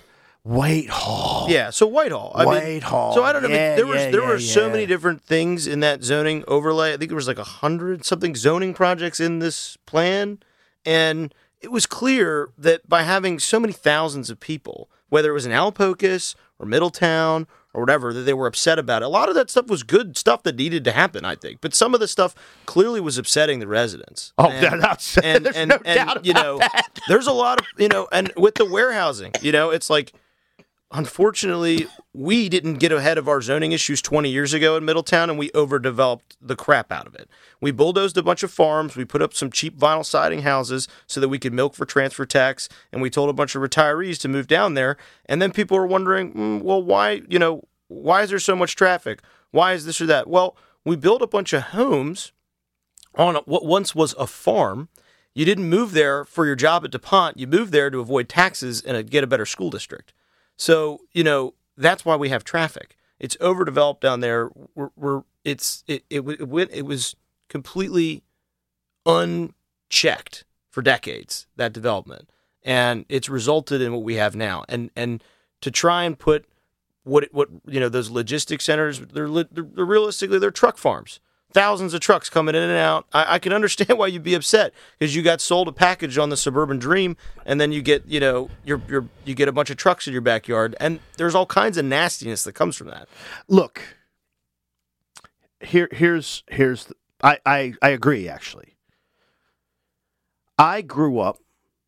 Whitehall. Yeah, so Whitehall. I Whitehall. Mean, so I don't know. Yeah, I mean, there was yeah, there yeah, were so yeah. many different things in that zoning overlay. I think there was like a hundred something zoning projects in this plan, and it was clear that by having so many thousands of people, whether it was in Alpocas or Middletown or whatever, that they were upset about it. A lot of that stuff was good stuff that needed to happen, I think. But some of the stuff clearly was upsetting the residents. Oh, and, that's, and, there's and, no and, doubt about you know, that. There's a lot of, you know, and with the warehousing, you know, it's like, unfortunately, we didn't get ahead of our zoning issues twenty years ago in Middletown, and we overdeveloped the crap out of it. We bulldozed a bunch of farms. We put up some cheap vinyl siding houses so that we could milk for transfer tax, and we told a bunch of retirees to move down there. And then people were wondering, mm, well, why, you know, why is there so much traffic? Why is this or that? Well, we built a bunch of homes on what once was a farm. You didn't move there for your job at DuPont. You moved there to avoid taxes and get a better school district. So, you know, that's why we have traffic. It's overdeveloped down there. We're, we're it's it it, it went it was completely unchecked for decades, that development, and it's resulted in what we have now. And and to try and put what what you know those logistics centers, they're, they're, they're realistically they're truck farms. Thousands of trucks coming in and out. I, I can understand why you'd be upset because you got sold a package on the Suburban Dream, and then you get, you know, you're, you're, you get a bunch of trucks in your backyard, and there's all kinds of nastiness that comes from that. Look, here, here's, here's, the, I, I, I agree. Actually, I grew up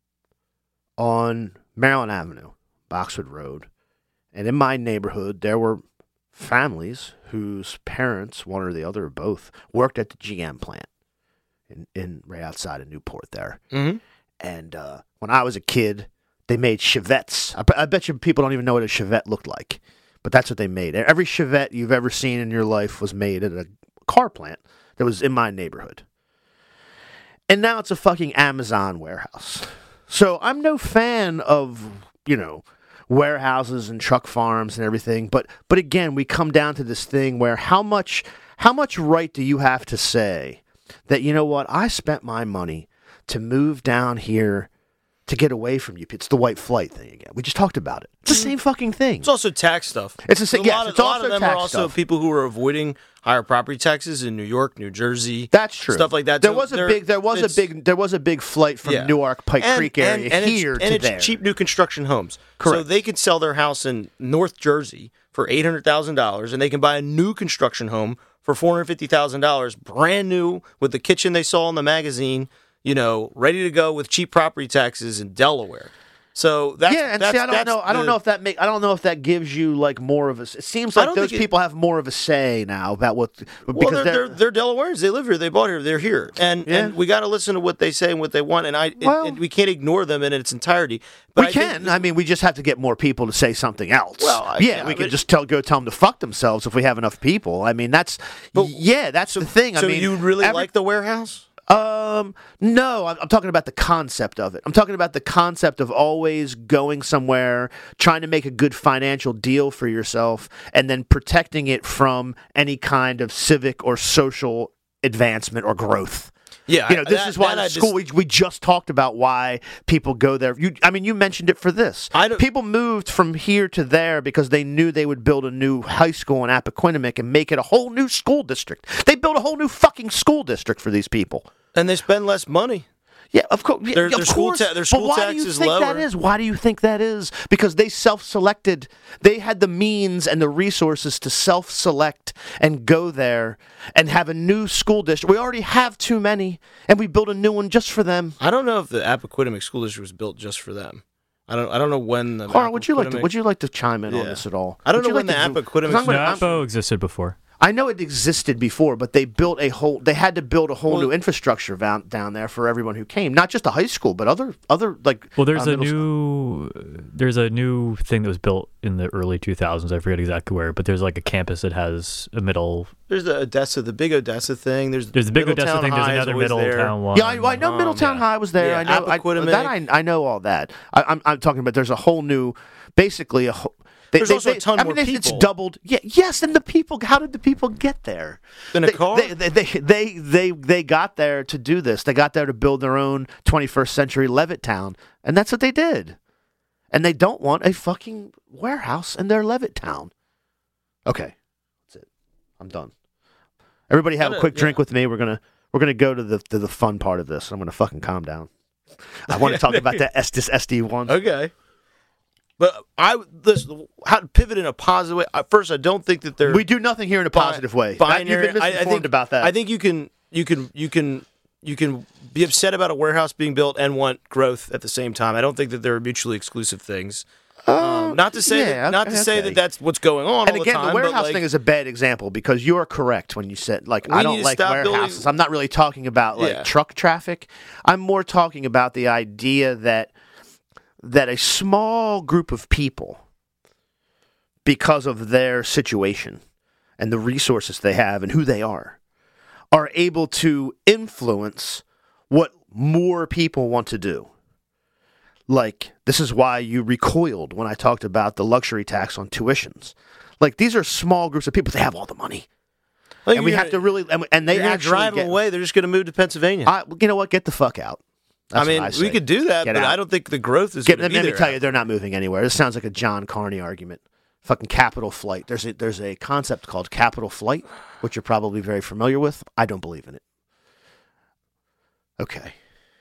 on Maryland Avenue, Boxwood Road, and in my neighborhood there were families whose parents, one or the other or both, worked at the G M plant in, in right outside of Newport there. Mm-hmm. And uh, when I was a kid, they made Chevettes. I, I bet you people don't even know what a Chevette looked like, but that's what they made. Every Chevette you've ever seen in your life was made at a car plant that was in my neighborhood. And now it's a fucking Amazon warehouse. So I'm no fan of, you know, warehouses and truck farms and everything, but but again, we come down to this thing where how much how much right do you have to say that, you know what, I spent my money to move down here to get away from you? It's the white flight thing again. We just talked about it. It's the same fucking thing. It's also tax stuff. It's the same. A Yes, lot of, it's a lot also of them tax are also stuff. people who are avoiding higher property taxes in New York, New Jersey. That's true. Stuff like that. There So was a there- big. There was a it's- big. There was a big flight from Yeah. Newark Pike and, Creek area and, and here it's, to and it's there. cheap new construction homes. So Correct. they could sell their house in North Jersey for eight hundred thousand dollars, and they can buy a new construction home for four hundred fifty thousand dollars, brand new, with the kitchen they saw in the magazine, you know, ready to go with cheap property taxes in Delaware. So that's yeah, and that's, see, I don't that's know. I don't the- know if that make. I don't know if that gives you like more of a. It seems I like don't those think it- people have more of a say now about what. Well, because they're, they're they're Delawareans. They live here. They bought here. They're here, and Yeah. and we got to listen to what they say and what they want. And I, it- Well- and we can't ignore them in its entirety. But we I think- can. I mean, we just have to get more people to say something else. Well, I- yeah, yeah, we can but- just tell go tell them to fuck themselves if we have enough people. I mean, that's yeah, that's the thing. so I mean, you really every- like the warehouse? Um, no, I'm, I'm talking about the concept of it. I'm talking about the concept of always going somewhere, trying to make a good financial deal for yourself, and then protecting it from any kind of civic or social advancement or growth. Yeah, You know, this that- is why that I the school. just- we, we just talked about why people go there. You, I mean, you mentioned it for this. I don't- People moved from here to there because they knew they would build a new high school in Appoquinimink and make it a whole new school district. They built a whole new fucking school district for these people. and they spend less money. Yeah, of course. Yeah, Their- of their school course. ta- their school but why tax do you is think that lower. is? Why do you think that is? Because they self-selected. They had the means and the resources to self-select and go there and have a new school district. We already have too many, and we built a new one just for them. I don't know if the Appoquinimink School District was built just for them. I don't. I don't know when the. Carl, would you like to? Appoquinimink- Would you like to chime in on Yeah. this at all? I don't Would know you when like the to- Appoquinimink. 'cause I'm No, gonna- I'm- Appo existed before. I know it existed before, but they built a whole. They had to build a whole Well- new infrastructure down, down there for everyone who came. Not just a high school, but other other like. Well, there's uh, a middle school. new there's a new thing that was built in the early two thousands. I forget exactly where, but there's like a campus that has a middle. There's the Odessa, the big Odessa thing. There's There's the big Odessa Middletown thing. There's High is another always there. Middletown one. Yeah, I, I know Um, Middletown yeah. High was there. Yeah, I know I, Appoquinimink. that. I I know all that. I, I'm I'm talking about. There's a whole new, basically a whole. They, There's they, also a they- ton I more mean, it's- people. It's doubled. Yeah, yes, and the people. How did the people get there? In a they, car? They, they, they, they, they, they got there to do this. They got there to build their own twenty-first century Levittown, and that's what they did. And they don't want a fucking warehouse in their Levittown. Okay. That's it. I'm done. Everybody have a quick drink with me. We're gonna we're gonna go to the to the fun part of this. I'm gonna fucking calm down. I want to talk about that Estes S D one. Okay. But I this how to pivot in a positive way. At first, I don't think that they're We do nothing here in a positive way. binary. That- You've been I- I misinformed think- about that. I think you can you can you can you can be upset about a warehouse being built and want growth at the same time. I don't think that they're mutually exclusive things. Um, not to say yeah, that, not to say okay. that that's what's going on And all again, the time. the warehouse but like, thing is a bad example because you are correct when you said, like, We I need don't to like stop warehouses. building- I'm not really talking about, like, Yeah. truck traffic. I'm more talking about the idea that that a small group of people, because of their situation and the resources they have and who they are, are able to influence what more people want to do. Like, this is why you recoiled when I talked about the luxury tax on tuitions. Like, these are small groups of people. They have all the money. like, And we you're have to gonna- really, and, and they you're gonna actually drive get, them away. They're just going to move to Pennsylvania. I, you know what? Get the fuck out. That's I mean, what I we say. could do that, Get but out. I don't think the growth is Get, going let to be me there. tell you, they're not moving anywhere. This sounds like a John Carney argument. Fucking capital flight. There's a, there's a concept called capital flight, which you're probably very familiar with. I don't believe in it. Okay.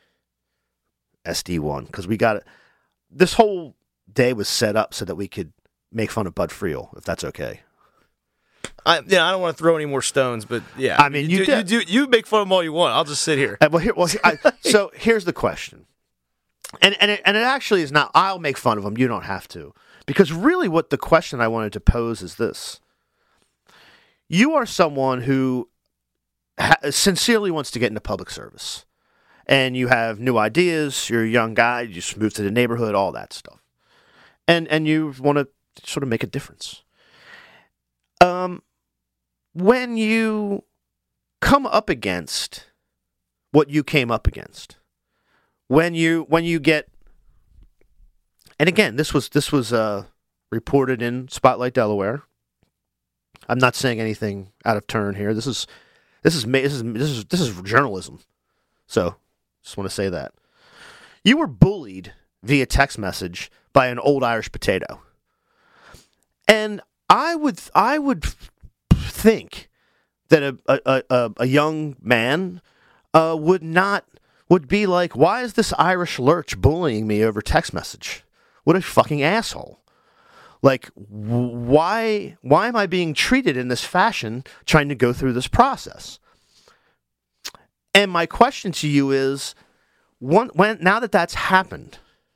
S D one, because we got it. This whole day was set up so that we could make fun of Bud Friel, if that's okay. I, yeah, I don't want to throw any more stones, but yeah. I mean, you do, you did. do. You make fun of them all you want. I'll just sit here. Uh, well, here, well, here- I, so here's the question, and and it, and it actually is not. I'll make fun of them. You don't have to, because really, what the question I wanted to pose is this: you are someone who ha- sincerely wants to get into public service, and you have new ideas. You're a young guy. You just moved to the neighborhood, all that stuff, and and you want to sort of make a difference. Um, when you come up against what you came up against, when you when you get, and again, this was this was uh, reported in Spotlight, Delaware. I'm not saying anything out of turn here. This is this is ma- this is this is this is journalism. So, just want to say that you were bullied via text message by an old Irish potato, and I would I would think that a a, a, a young man uh, would not would be like, why is this Irish lurch bullying me over text message? What a fucking asshole! Like, why why am I being treated in this fashion trying to go through this process? And my question to you is, one, when now that that's happened,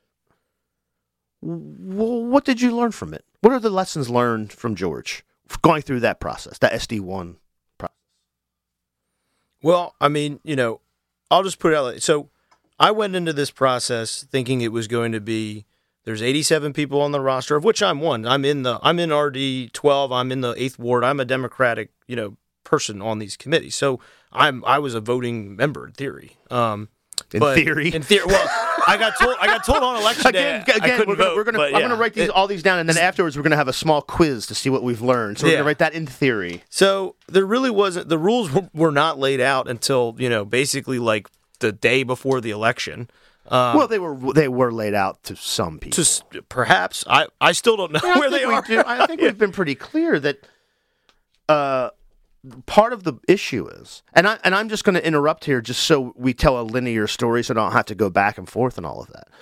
w- what did you learn from it? What are the lessons learned from George going through that process, that S D one process? Well, I mean, you know, I'll just put it out. Like, so I went into this process thinking it was going to be there's eighty-seven people on the roster, of which I'm one. I'm in the I'm in R D twelve. I'm in the eighth ward. I'm a Democratic, you know, person on these committees. So I'm I was a voting member in theory. Um, In but theory? in theory. Well, I got told I got told on election day Again, I again, couldn't we're gonna, vote, we're gonna, but I'm yeah. gonna write these It- all these down, and then afterwards we're gonna have a small quiz to see what we've learned. So we're Yeah. gonna write that in theory. So there really wasn't the rules were, were not laid out until you know basically like the day before the election. Um, Well, they were they were laid out to some people. just perhaps I, I still don't know I where think they we are. do- I think we've been pretty clear that uh, part of the issue is, and I and I'm just going to interrupt here just so we tell a linear story, so I don't have to go back and forth and all of that.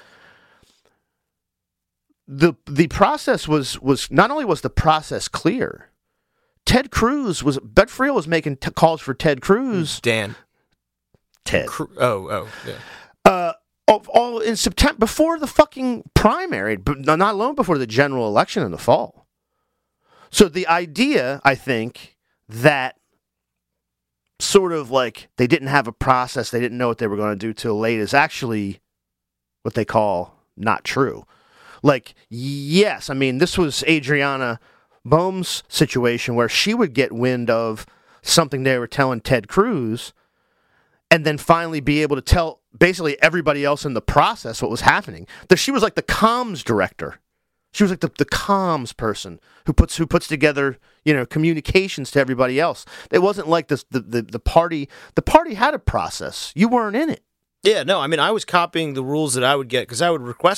the The process was was not only was the process clear. Ted Cruz was Bud Friel was making t- calls for Ted Cruz. Dan. Ted. Cr- oh, oh, yeah. Uh, of all in September before the fucking primary, but not long before the general election in the fall. So the idea, I think, that sort of like they didn't have a process, they didn't know what they were going to do till late, is actually what they call not true. Like, yes, I mean, this was Adriana Boehm's situation where she would get wind of something they were telling Ted Cruz, and then finally be able to tell basically everybody else in the process what was happening. That she was like the comms director. She was like the, the comms person who puts who puts together, you know, communications to everybody else. It wasn't like this the, the, the party the party had a process. You weren't in it. Yeah, no, I mean, I was copying the rules that I would get because I would request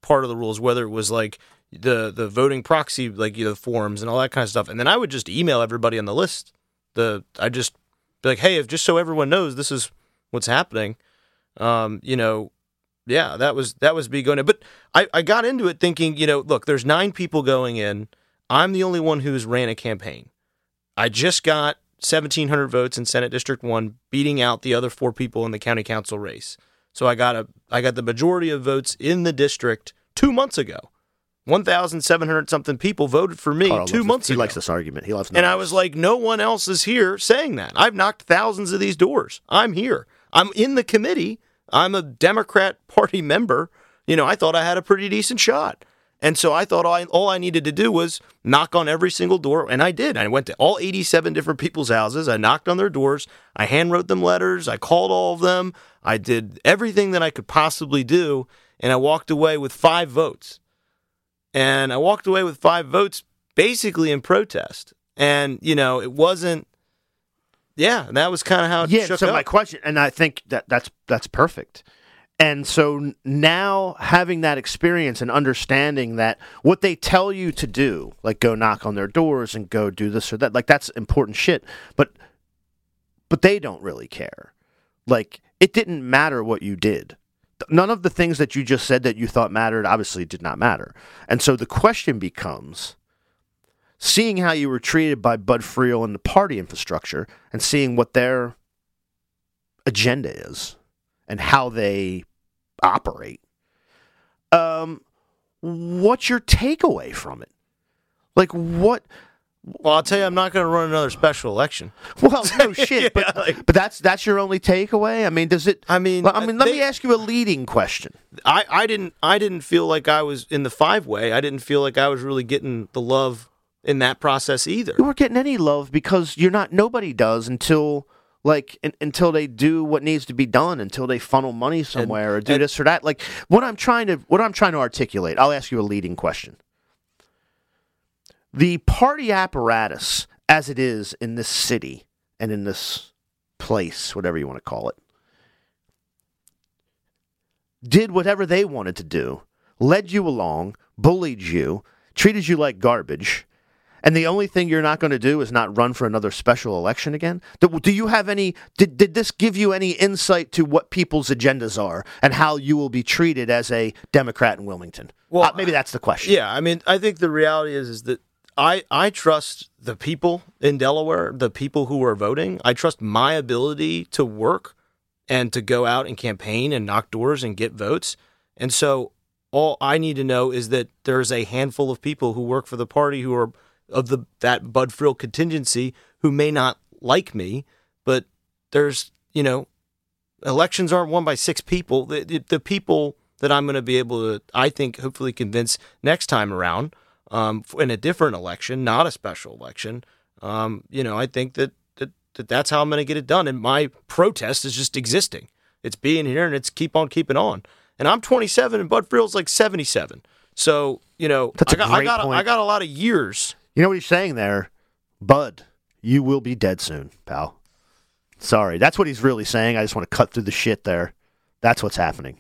part of the rules, whether it was like the the voting proxy, like you know, forms and all that kind of stuff. And then I would just email everybody on the list. The I just be like, hey, if just so everyone knows this is what's happening. Um, you know, yeah, that was that was me going in. But I, I got into it thinking, you know, look, there's nine people going in. I'm the only one who's ran a campaign. I just got seventeen hundred votes in Senate District one, beating out the other four people in the county council race. So I got a I got the majority of votes in the district two months ago. one thousand seven hundred something people voted for me Carl two loves months this. He ago. likes this argument. He loves And I numbers. was like, no one else is here saying that. I've knocked thousands of these doors. I'm here. I'm in the committee. I'm a Democrat Party member. You know, I thought I had a pretty decent shot. And so I thought all I, all I needed to do was knock on every single door, and I did. I went to all eighty-seven different people's houses. I knocked on their doors. I handwrote them letters. I called all of them. I did everything that I could possibly do, and I walked away with five votes. And I walked away with five votes basically in protest. And, you know, it wasn't, yeah, that was kind of how it yeah. shook So up. my question, and I think that that's that's perfect. And so now having that experience and understanding that what they tell you to do, like go knock on their doors and go do this or that, like that's important shit. But but they don't really care. Like it didn't matter what you did. None of the things that you just said that you thought mattered obviously did not matter. And so the question becomes, seeing how you were treated by Bud Friel and the party infrastructure and seeing what their agenda is and how they operate, um, what's your takeaway from it? Like what? Well, I'll tell you, I'm not going to run another special election. Well, no shit, but Yeah, like- but that's that's your only takeaway. I mean, does it? I mean, I mean, let they- me ask you a leading question. I, I didn't I didn't feel like I was in the five way. I didn't feel like I was really getting the love in that process either. You weren't getting any love because you're not. Nobody does until like in, until they do what needs to be done, until they funnel money somewhere or do and- this or that. Like what I'm trying to what I'm trying to articulate. I'll ask you a leading question. The party apparatus, as it is in this city and in this place, whatever you want to call it, did whatever they wanted to do, led you along, bullied you, treated you like garbage, and the only thing you're not going to do is not run for another special election again? Do, do you have any, did, did this give you any insight to what people's agendas are and how you will be treated as a Democrat in Wilmington? Well, Uh, maybe that's the question. Yeah, I mean, I think the reality is is that I, I trust the people in Delaware, the people who are voting. I trust my ability to work and to go out and campaign and knock doors and get votes. And so all I need to know is that there's a handful of people who work for the party who are of the that Bud Friel contingency who may not like me, but there's, you know, elections aren't won by six people. The, the, the people that I'm going to be able to, I think, hopefully convince next time around um, in a different election, not a special election, um, you know, I think that, that, that that's how I'm going to get it done. And my protest is just existing. It's being here and it's keep on keeping on. And I'm twenty-seven and Bud Friel's like seventy-seven. So, you know, That's I a got, I great got, point. I got a lot of years. You know what he's saying there? Bud, you will be dead soon, pal. Sorry. That's what he's really saying. I just want to cut through the shit there. That's what's happening.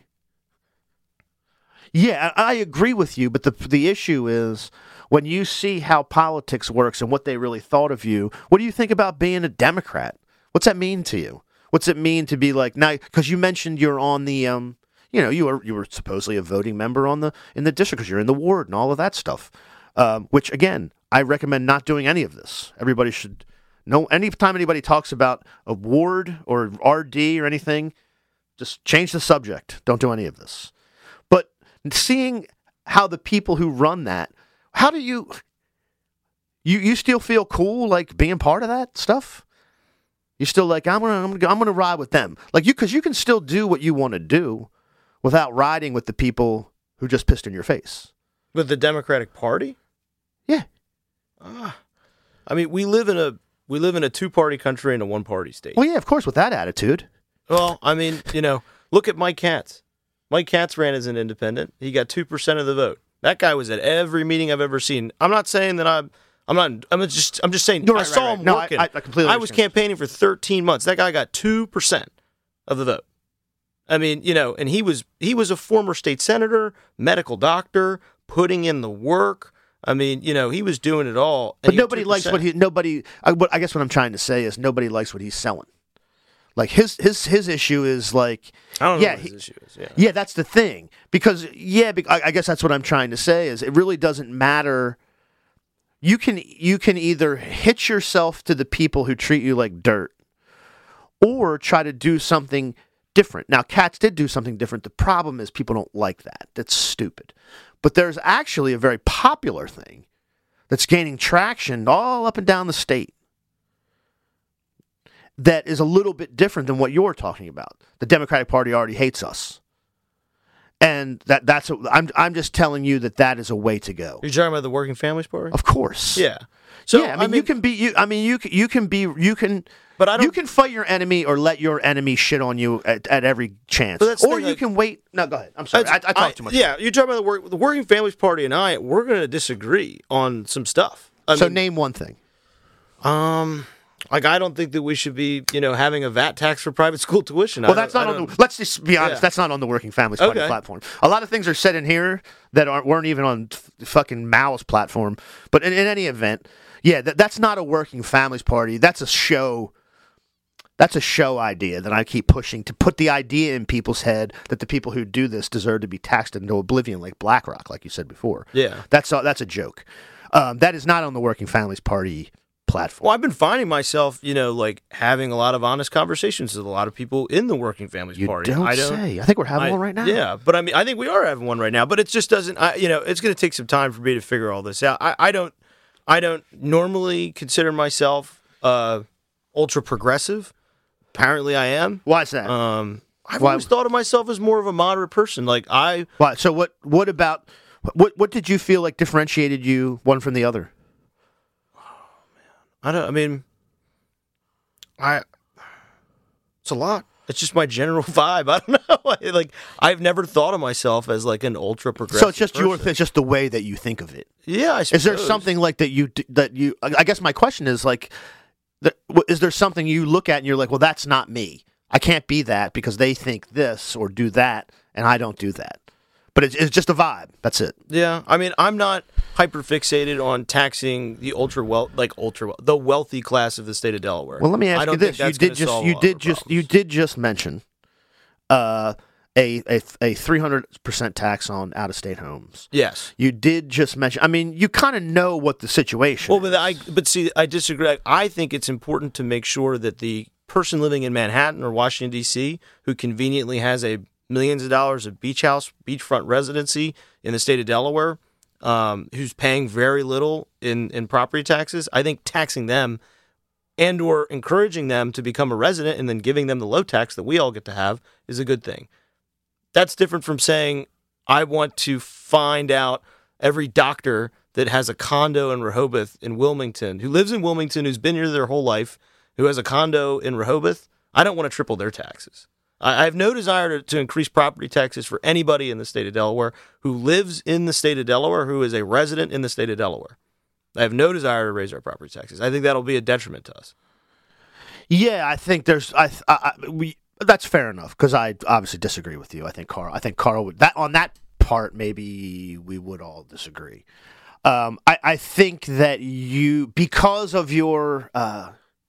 Yeah, I I agree with you, but the the issue is when you see how politics works and what they really thought of you, what do you think about being a Democrat? What's that mean to you? What's it mean to be like now? Because you mentioned you're on the, um, you know, you were you were supposedly a voting member on the in the district because you're in the ward and all of that stuff. Um, which again, I recommend not doing any of this. Everybody should know. Anytime anybody talks about a ward or R D or anything, just change the subject. Don't do any of this. But seeing how the people who run that, how do you, you you still feel cool like being part of that stuff? You still like I'm gonna I'm gonna I'm gonna ride with them like you because you can still do what you want to do without riding with the people who just pissed in your face. With the Democratic Party? Yeah. Ah. I mean, we live in a we live in a two-party country and a one-party state. Well, yeah, of course, with that attitude. Well, I mean, you know, look at Mike Katz. Mike Katz ran as an independent. He got two percent of the vote. That guy was at every meeting I've ever seen. I'm not saying that I'm I'm not I'm just I'm just saying You're I right, saw right, right. him No, I- working. I- I completely I was understand. campaigning for thirteen months. That guy got two percent of the vote. I mean, you know, and he was he was a former state senator, medical doctor, putting in the work. I mean, you know, he was doing it all. But nobody likes what he. Nobody. I, what, I guess what I'm trying to say is nobody likes what he's selling. Like his his his issue is like. I don't know yeah, what his he, issue is. Yeah. yeah, that's the thing. Because yeah, I, I guess that's what I'm trying to say is it really doesn't matter. You can you can either hitch yourself to the people who treat you like dirt, or try to do something different. Now, Katz did do something different. The problem is people don't like that. That's stupid. But there's actually a very popular thing that's gaining traction all up and down the state that is a little bit different than what you're talking about. The Democratic Party already hates us. And that that's a, I'm I'm just telling you that that is a way to go. You're talking about the Working Families Party? Of course. Yeah. So yeah, I mean, I mean you can be you I mean you can, you can be you can But I don't, you can fight your enemy or let your enemy shit on you at, at every chance. Or thing, you like, can wait. No, go ahead. I'm sorry. I, I talked I, too much. Yeah, you're talking about the, work, the Working Families Party and I, we're going to disagree on some stuff. I so mean, name one thing. Um, like I don't think that we should be, you know, having a V A T tax for private school tuition. Well, I that's don't- not I on the. don't- Let's just be honest. Yeah. That's not on the Working Families Party Okay. platform. A lot of things are said in here that aren't weren't even on f- fucking Mao's platform. But in, in any event, yeah, that, that's not a Working Families Party. That's a show. That's a show idea that I keep pushing to put the idea in people's head that the people who do this deserve to be taxed into oblivion, like BlackRock, like you said before. Yeah. That's a, that's a joke. Um, that is not on the Working Families Party platform. Well, I've been finding myself, you know, like having a lot of honest conversations with a lot of people in the Working Families You Party. don't, I don't say. I think we're having I- one right now. Yeah, but I mean, I think we are having one right now. But it just doesn't. I, you know, it's going to take some time for me to figure all this out. I, I don't. I don't normally consider myself uh, ultra progressive. Apparently, I am. Why is that? Um, I've Why- always thought of myself as more of a moderate person. Like I, Why? So what? What about what? What did you feel like differentiated you one from the other? I don't. I mean, I. It's a lot. It's just my general vibe. I don't know. I, like I've never thought of myself as like an ultra progressive. So it's just your. person. It's just the way that you think of it. Yeah. I Is there suppose. something like that you d- that you? I I guess my question is like, that, w- is there something you look at and you're like, well, that's not me. I can't be that because they think this or do that, and I don't do that. But it's, it's just a vibe. That's it. Yeah, I mean, I'm not hyper fixated on taxing the ultra well, like ultra well, the wealthy class of the state of Delaware. Well, let me I ask you don't this: think you that's did gonna just solve a you lot did of just you problems. did just mention uh, a a a three hundred percent tax on out of state homes. Yes. You did just mention. I mean, you kind of know what the situation. Well, but is. I but see, I disagree. I think it's important to make sure that the person living in Manhattan or Washington D C who conveniently has a millions of dollars of beach house, beachfront residency in the state of Delaware, um, who's paying very little in, in property taxes, I think taxing them and or encouraging them to become a resident and then giving them the low tax that we all get to have is a good thing. That's different from saying I want to find out every doctor that has a condo in Rehoboth in Wilmington, who lives in Wilmington, who's been here their whole life, who has a condo in Rehoboth. I don't want to triple their taxes. I have no desire to, to increase property taxes for anybody in the state of Delaware who lives in the state of Delaware, who is a resident in the state of Delaware. I have no desire to raise our property taxes. I think that'll be a detriment to us. Yeah, I think there's. I, I, I we. That's fair enough because I obviously disagree with you. I think Carl. I think Carl would that on that part. Maybe we would all disagree. Um, I, I think that you because of your uh,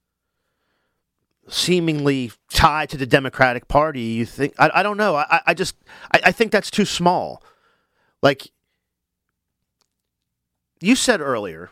seemingly tie to the Democratic Party. You think I, I don't know. I, I just I, I think that's too small. Like you said earlier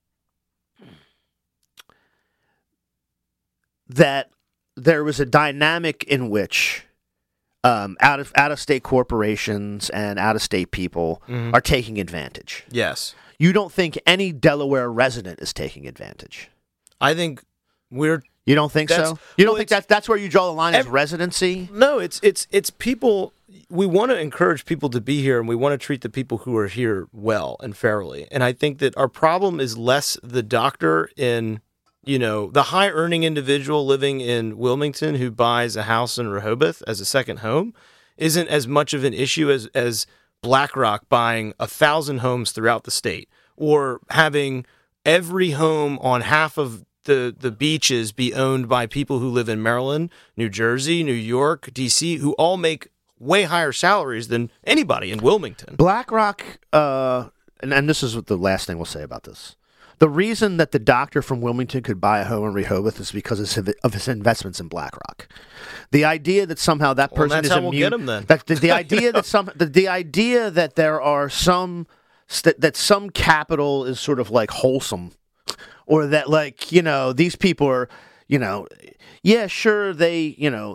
that there was a dynamic in which um, out of out of state corporations and out of state people Mhm. are taking advantage. Yes. You don't think any Delaware resident is taking advantage. I think we're You don't think That's- so? You don't well, think it's- that's that's where you draw the line as Ev- residency? No, it's it's it's people. We want to encourage people to be here, and we want to treat the people who are here well and fairly. And I think that our problem is less the doctor in, you know, the high earning individual living in Wilmington who buys a house in Rehoboth as a second home, isn't as much of an issue as as BlackRock buying a thousand homes throughout the state, or having every home on half of the the beaches be owned by people who live in Maryland, New Jersey, New York, D C, who all make way higher salaries than anybody in Wilmington. BlackRock, uh, and, and this is what the last thing we'll say about this. The reason that the doctor from Wilmington could buy a home in Rehoboth is because of his, of his investments in BlackRock. The idea that somehow that person well, that's is how immune. We'll get him then. That the, the idea that some the, the idea that there are some that, that some capital is sort of like wholesome, or that like you know these people are you know yeah sure they you know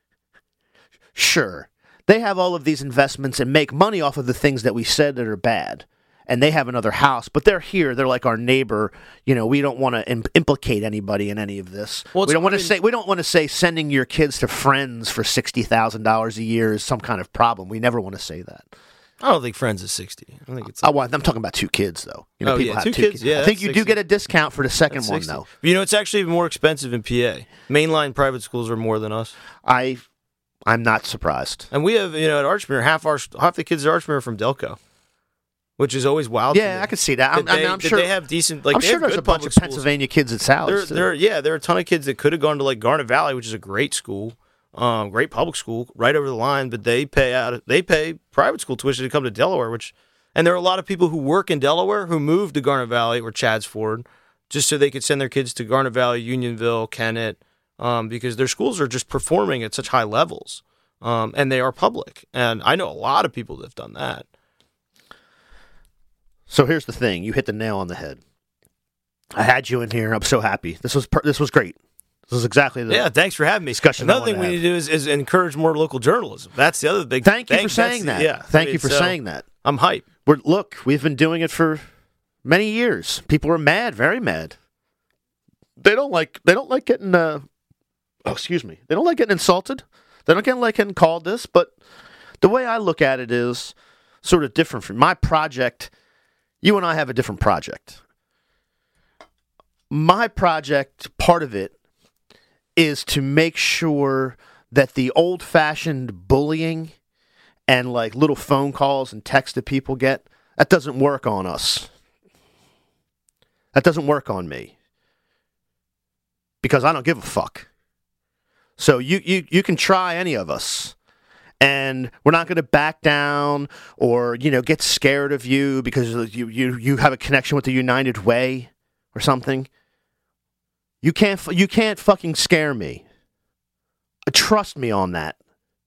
sure they have all of these investments and make money off of the things that we said that are bad. And they have another house, but they're here. They're like our neighbor. You know, we don't want to Im- implicate anybody in any of this. Well, we don't want to I mean, say we don't want to say sending your kids to Friends for sixty thousand dollars a year is some kind of problem. We never want to say that. I don't think Friends is sixty. I think it's. I want. I'm talking about two kids though. You know, Oh, people yeah, have two two kids, kids. yeah, I think that's you do sixty. get a discount for the second That's one sixty. though. You know, it's actually more expensive in P A. Mainline private schools are more than us, I, I'm not surprised. and we have you know at Archmere half our half the kids at Archmere are from Delco, which is always wild. to Yeah, me. I can see that. I'm, That I they, mean, I'm that sure. they have decent. Like I'm they sure have there's good a bunch public of schools. Pennsylvania kids at Sal's. There, too. there, yeah, there are a ton of kids that could have gone to like Garnet Valley, which is a great school, um, great public school, right over the line. But they pay out, they pay private school tuition to come to Delaware, which, and there are a lot of people who work in Delaware who moved to Garnet Valley or Chadds Ford just so they could send their kids to Garnet Valley, Unionville, Kennett, um, because their schools are just performing at such high levels, um, and they are public. And I know a lot of people that have done that. So here's the thing: you hit the nail on the head. I had you in here. I'm so happy. This was per- this was great. This is exactly the Yeah, thanks for having me. discussion I Another thing wanted we to need to do is, is encourage more local journalism. That's the other big Thank you thing. for saying That's that. the- Yeah, Thank I you mean, for so saying that. I'm hyped. We're look, we've been doing it for many years. People are mad, very mad. They don't like they don't like getting uh oh, excuse me. They don't like getting insulted. They don't get like getting called this, but the way I look at it is sort of different from my project. You and I have a different project. My project, part of it, is to make sure that the old-fashioned bullying and like little phone calls and texts that people get, that doesn't work on us. That doesn't work on me. Because I don't give a fuck. So you you, you can try any of us. And we're not going to back down or, you know, get scared of you because you, you, you have a connection with the United Way or something. You can't you can't fucking scare me. Trust me on that.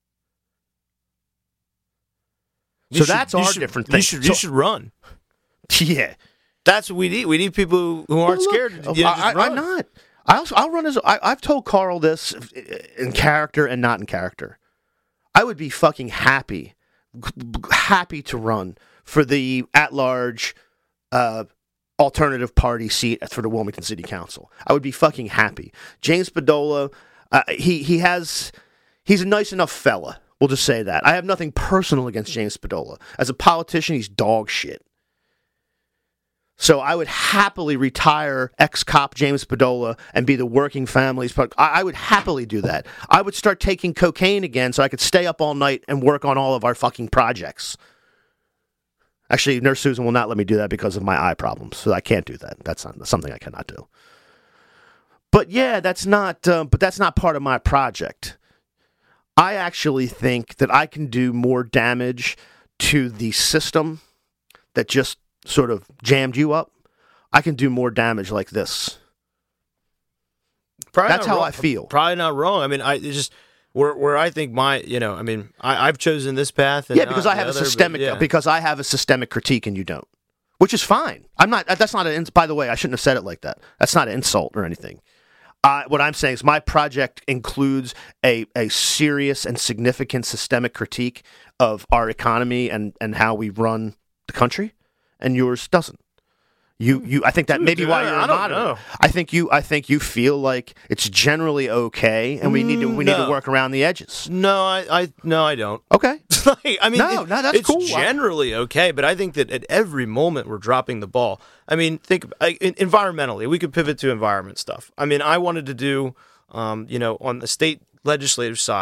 You So should- that's you our should- different You thing. should, So- you should run. Yeah. That's what we need. We need people who, who aren't Well, look, scared. To, you know, just I, run. I'm not. I'll, I'll run as I, I've told Carl this in character and not in character. I would be fucking happy, happy to run for the at-large uh, alternative party seat for the Wilmington City Council. I would be fucking happy. James Bedolla, uh, he he has he's a nice enough fella. We'll just say that. I have nothing personal against James Bedolla. As a politician, he's dog shit. So I would happily retire ex-cop James Bedolla and be the working families. I, I would happily do that. I would start taking cocaine again so I could stay up all night and work on all of our fucking projects. Actually, Nurse Susan will not let me do that because of my eye problems, so I can't do that. That's, not, that's something I cannot do. But yeah, that's not. Um, but that's not part of my project. I actually think that I can do more damage to the system that just sort of jammed you up. I can do more damage like this. Probably That's not how wrong. I feel. Probably not wrong. I mean, I it's just where where I think my you know I mean I, I've chosen this path. And Yeah, because not I have the a other, but systemic yeah. because I have a systemic critique and you don't, which is fine. I'm not. That's not an. By the way, I shouldn't have said it like that. That's not an insult or anything. Uh, what I'm saying is my project includes a, a serious and significant systemic critique of our economy and, and how we run the country, and yours doesn't. You you I think that Dude, may be dude, why I- you're I a don't moderator. know. I think you I think you feel like it's generally okay, and we need to we need to No. work around the edges. No, I, I no, I don't. Okay. Like, I mean, No, it- no, that's it's cool. generally okay, but I think that at every moment we're dropping the ball. I mean, think I, in- environmentally, we could pivot to environment stuff. I mean, I wanted to do, um, you know, on the state legislative side,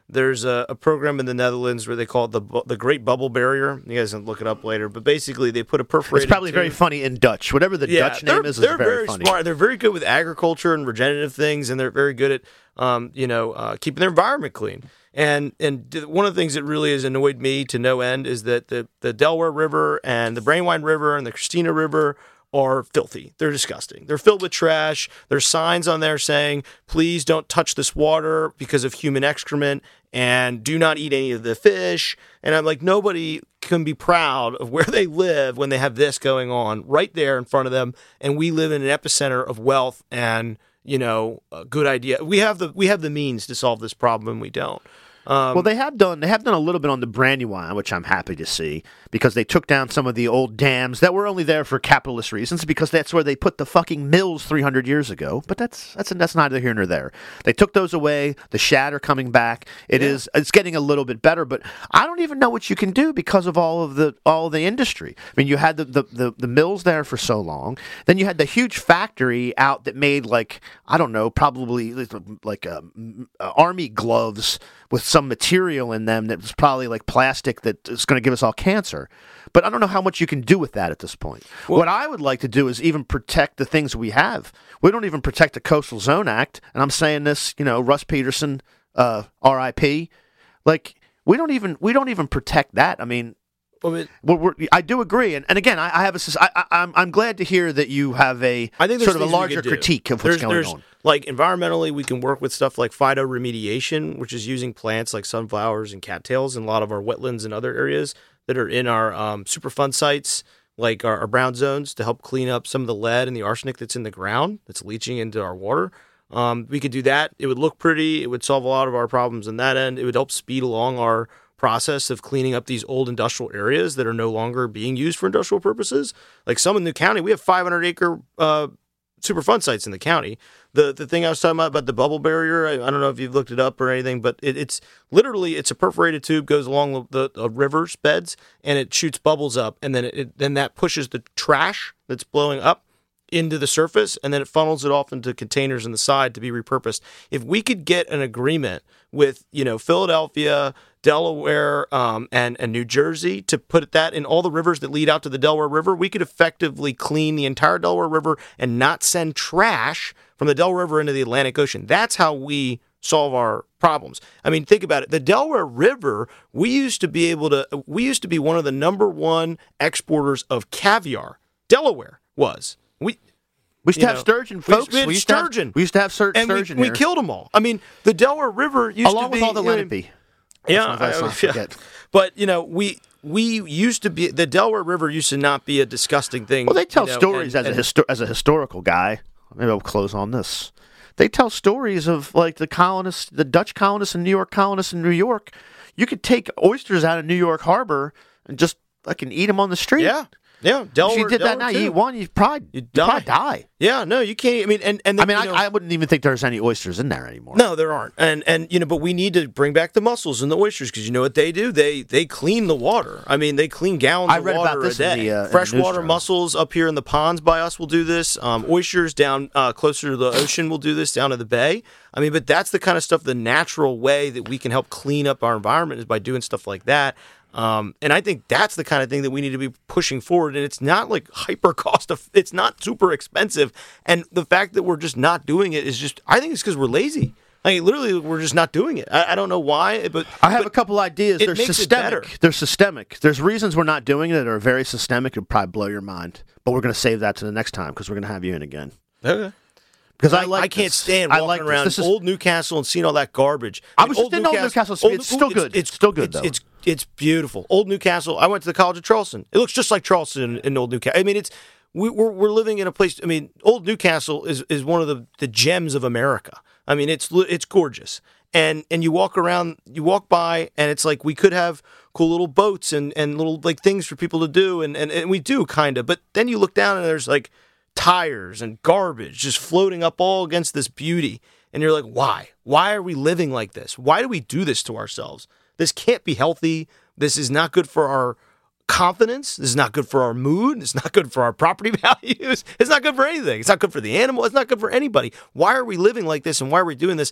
There's a, a program in the Netherlands where they call it the bu- the Great Bubble Barrier. You guys can look it up later. But basically, they put a perforated. It's probably tube. very funny in Dutch. Whatever the Yeah, Dutch they're, name is, they're is very, very funny. smart. They're very good with agriculture and regenerative things, and they're very good at, um, you know, uh, keeping their environment clean. And and th- one of the things that really has annoyed me to no end is that the, the Delaware River and the Brandywine River and the Christina River are filthy. They're disgusting. They're filled with trash. There's signs on there saying, please don't touch this water because of human excrement and do not eat any of the fish. And I'm like, nobody can be proud of where they live when they have this going on right there in front of them. And we live in an epicenter of wealth and, you know, a good idea. We have the we have the means to solve this problem and we don't. Um, Well, they have done they have done a little bit on the Brandywine, which I'm happy to see, because they took down some of the old dams that were only there for capitalist reasons, because that's where they put the fucking mills three hundred years ago. But that's that's that's neither here nor there. They took those away. The shad are coming back. It Yeah. is it's getting a little bit better, but I don't even know what you can do because of all of the all of the industry. I mean, you had the, the, the, the mills there for so long. Then you had the huge factory out that made like I don't know, probably like um, uh, army gloves with some material in them that was probably like plastic that is going to give us all cancer. But I don't know how much you can do with that at this point. Well, what I would like to do is even protect the things we have. We don't even protect the Coastal Zone Act. And I'm saying this, you know, Russ Peterson, uh, R I P. Like, we don't even we don't even protect that. I mean, I mean, we're, we're, I do agree. And, and again, I, I have a, sus- I, I, I'm, I'm glad to hear that you have a I think there's sort of a things we larger could do. critique of what's there's, going there's, on. Like environmentally, we can work with stuff like phytoremediation, which is using plants like sunflowers and cattails in a lot of our wetlands and other areas that are in our um, Superfund sites, like our, our brown zones, to help clean up some of the lead and the arsenic that's in the ground that's leaching into our water. Um, we could do that. It would look pretty. It would solve a lot of our problems in that end. It would help speed along our process of cleaning up these old industrial areas that are no longer being used for industrial purposes. Like some in the county, we have five hundred acre uh, Superfund sites in the county. The the thing I was talking about about the bubble barrier, I, I don't know if you've looked it up or anything, but it, it's literally it's a perforated tube, goes along the, the, the river's beds, and it shoots bubbles up, and then it, it then that pushes the trash that's blowing up into the surface, and then it funnels it off into containers on the side to be repurposed. If we could get an agreement with, you know, Philadelphia, Delaware, um, and, and New Jersey to put that in all the rivers that lead out to the Delaware River, we could effectively clean the entire Delaware River and not send trash from the Delaware River into the Atlantic Ocean. That's how we solve our problems. I mean, think about it. The Delaware River, we used to be able to, we used to be one of the number one exporters of caviar. Delaware was. We We used you to have know, sturgeon, we used- folks. we had used to have- sturgeon. we used to have sur- and sturgeon we, we here. killed them all. I mean, the Delaware River used along to be with all the you know, Lenape. Yeah, Let's not I- forget. but you know, we we used to be the Delaware River used to not be a disgusting thing. Well, they tell you know, stories and- as and- a histo- as a historical guy. Maybe I'll close on this. They tell stories of like the colonists, the Dutch colonists and New York colonists in New York. You could take oysters out of New York Harbor and just fucking eat them on the street. Yeah, yeah. Delaware, if you did that Delaware now, too. you eat one, you probably You'd you'd probably die. Yeah, no, you can't. I mean, and and I then, mean, you I, know, I wouldn't even think there's any oysters in there anymore. No, there aren't, and and you know, but we need to bring back the mussels and the oysters because you know what they do? They they clean the water. I mean, they clean gallons I of read water about this a in day. the, uh, in the Freshwater newsroom. mussels up here in the ponds by us will do this. Um, oysters down uh, closer to the ocean will do this down to the bay. I mean, but that's the kind of stuff. The natural way that we can help clean up our environment is by doing stuff like that. Um, and I think that's the kind of thing that we need to be pushing forward. And it's not like hyper cost of, it's not super expensive. And the fact that we're just not doing it is just, I think it's because we're lazy. Like literally, we're just not doing it. I, I don't know why, but I have but a couple ideas. it They're makes it better. systemic. They're systemic. There's reasons we're not doing it that are very systemic. It'll probably blow your mind. But we're going to save that to the next time because we're going to have you in again. Okay. Because I I, like I can't this. stand I walking like this. around This is- Old Newcastle and seeing all that garbage. I Like, was just in Old Newcastle. It's Old- still ooh, good. It's, It's still good, it's, though. It's it's beautiful. Old Newcastle. I went to the College of Charleston. It looks just like Charleston in, in Old Newcastle. I mean, it's we, we're we're living in a place. I mean, Old Newcastle is, is one of the, the gems of America. I mean, it's it's gorgeous. And and you walk around, you walk by, and it's like we could have cool little boats and, and little like things for people to do, and, and, and we do kind of. But then you look down and there's like tires and garbage just floating up all against this beauty. And you're like, why? Why are we living like this? Why do we do this to ourselves? This can't be healthy. This is not good for our confidence. This is not good for our mood. It's not good for our property values. It's not good for anything. It's not good for the animal. It's not good for anybody. Why are we living like this and why are we doing this?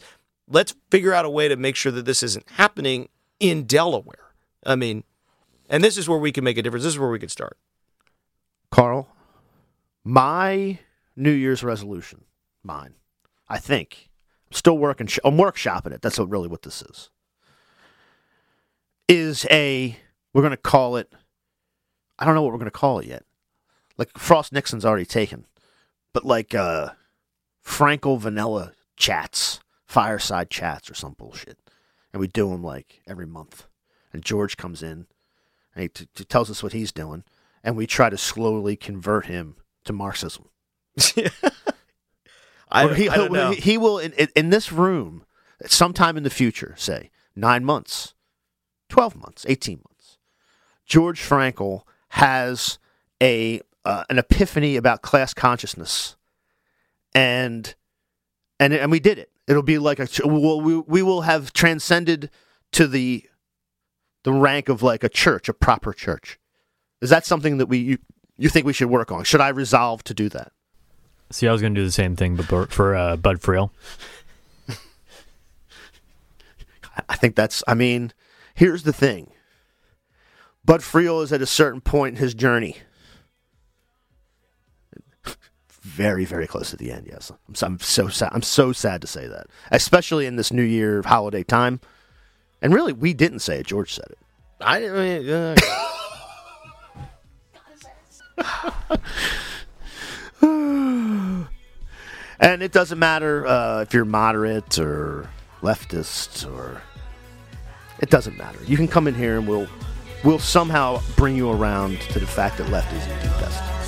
let's figure out a way to make sure that this isn't happening in Delaware. I mean, and this is where we can make a difference. This is where we can start. Carl, my New Year's resolution, mine, I think, I'm still working, I'm workshopping it. That's what, really what this is. Is a, we're going to call it, I don't know what we're going to call it yet. Like Frost Nixon's already taken. But like uh, Frankel Vanilla chats, fireside chats or some bullshit. And we do them like every month. And George comes in and he t- t- tells us what he's doing. And we try to slowly convert him to Marxism. I, he, I don't know. He, he will, in, in this room, sometime in the future, say, nine months, twelve months, eighteen months, George Frankel has a uh, an epiphany about class consciousness, and and and we did it. It'll be like a we'll, we we will have transcended to the the rank of like a church, a proper church. Is that something that we you, you think we should work on? Should I resolve to do that? See, I was going to do the same thing, but for uh, Bud Friel. I think that's. I mean, here's the thing. Bud Friel is at a certain point in his journey. Very, very close to the end. Yes, I'm so, I'm so sad. I'm so sad to say that, especially in this New Year holiday time. And really, we didn't say it. George said it. I mean, uh... And it doesn't matter uh, if you're moderate or leftist, or it doesn't matter. You can come in here and we'll we'll somehow bring you around to the fact that left is indeed best.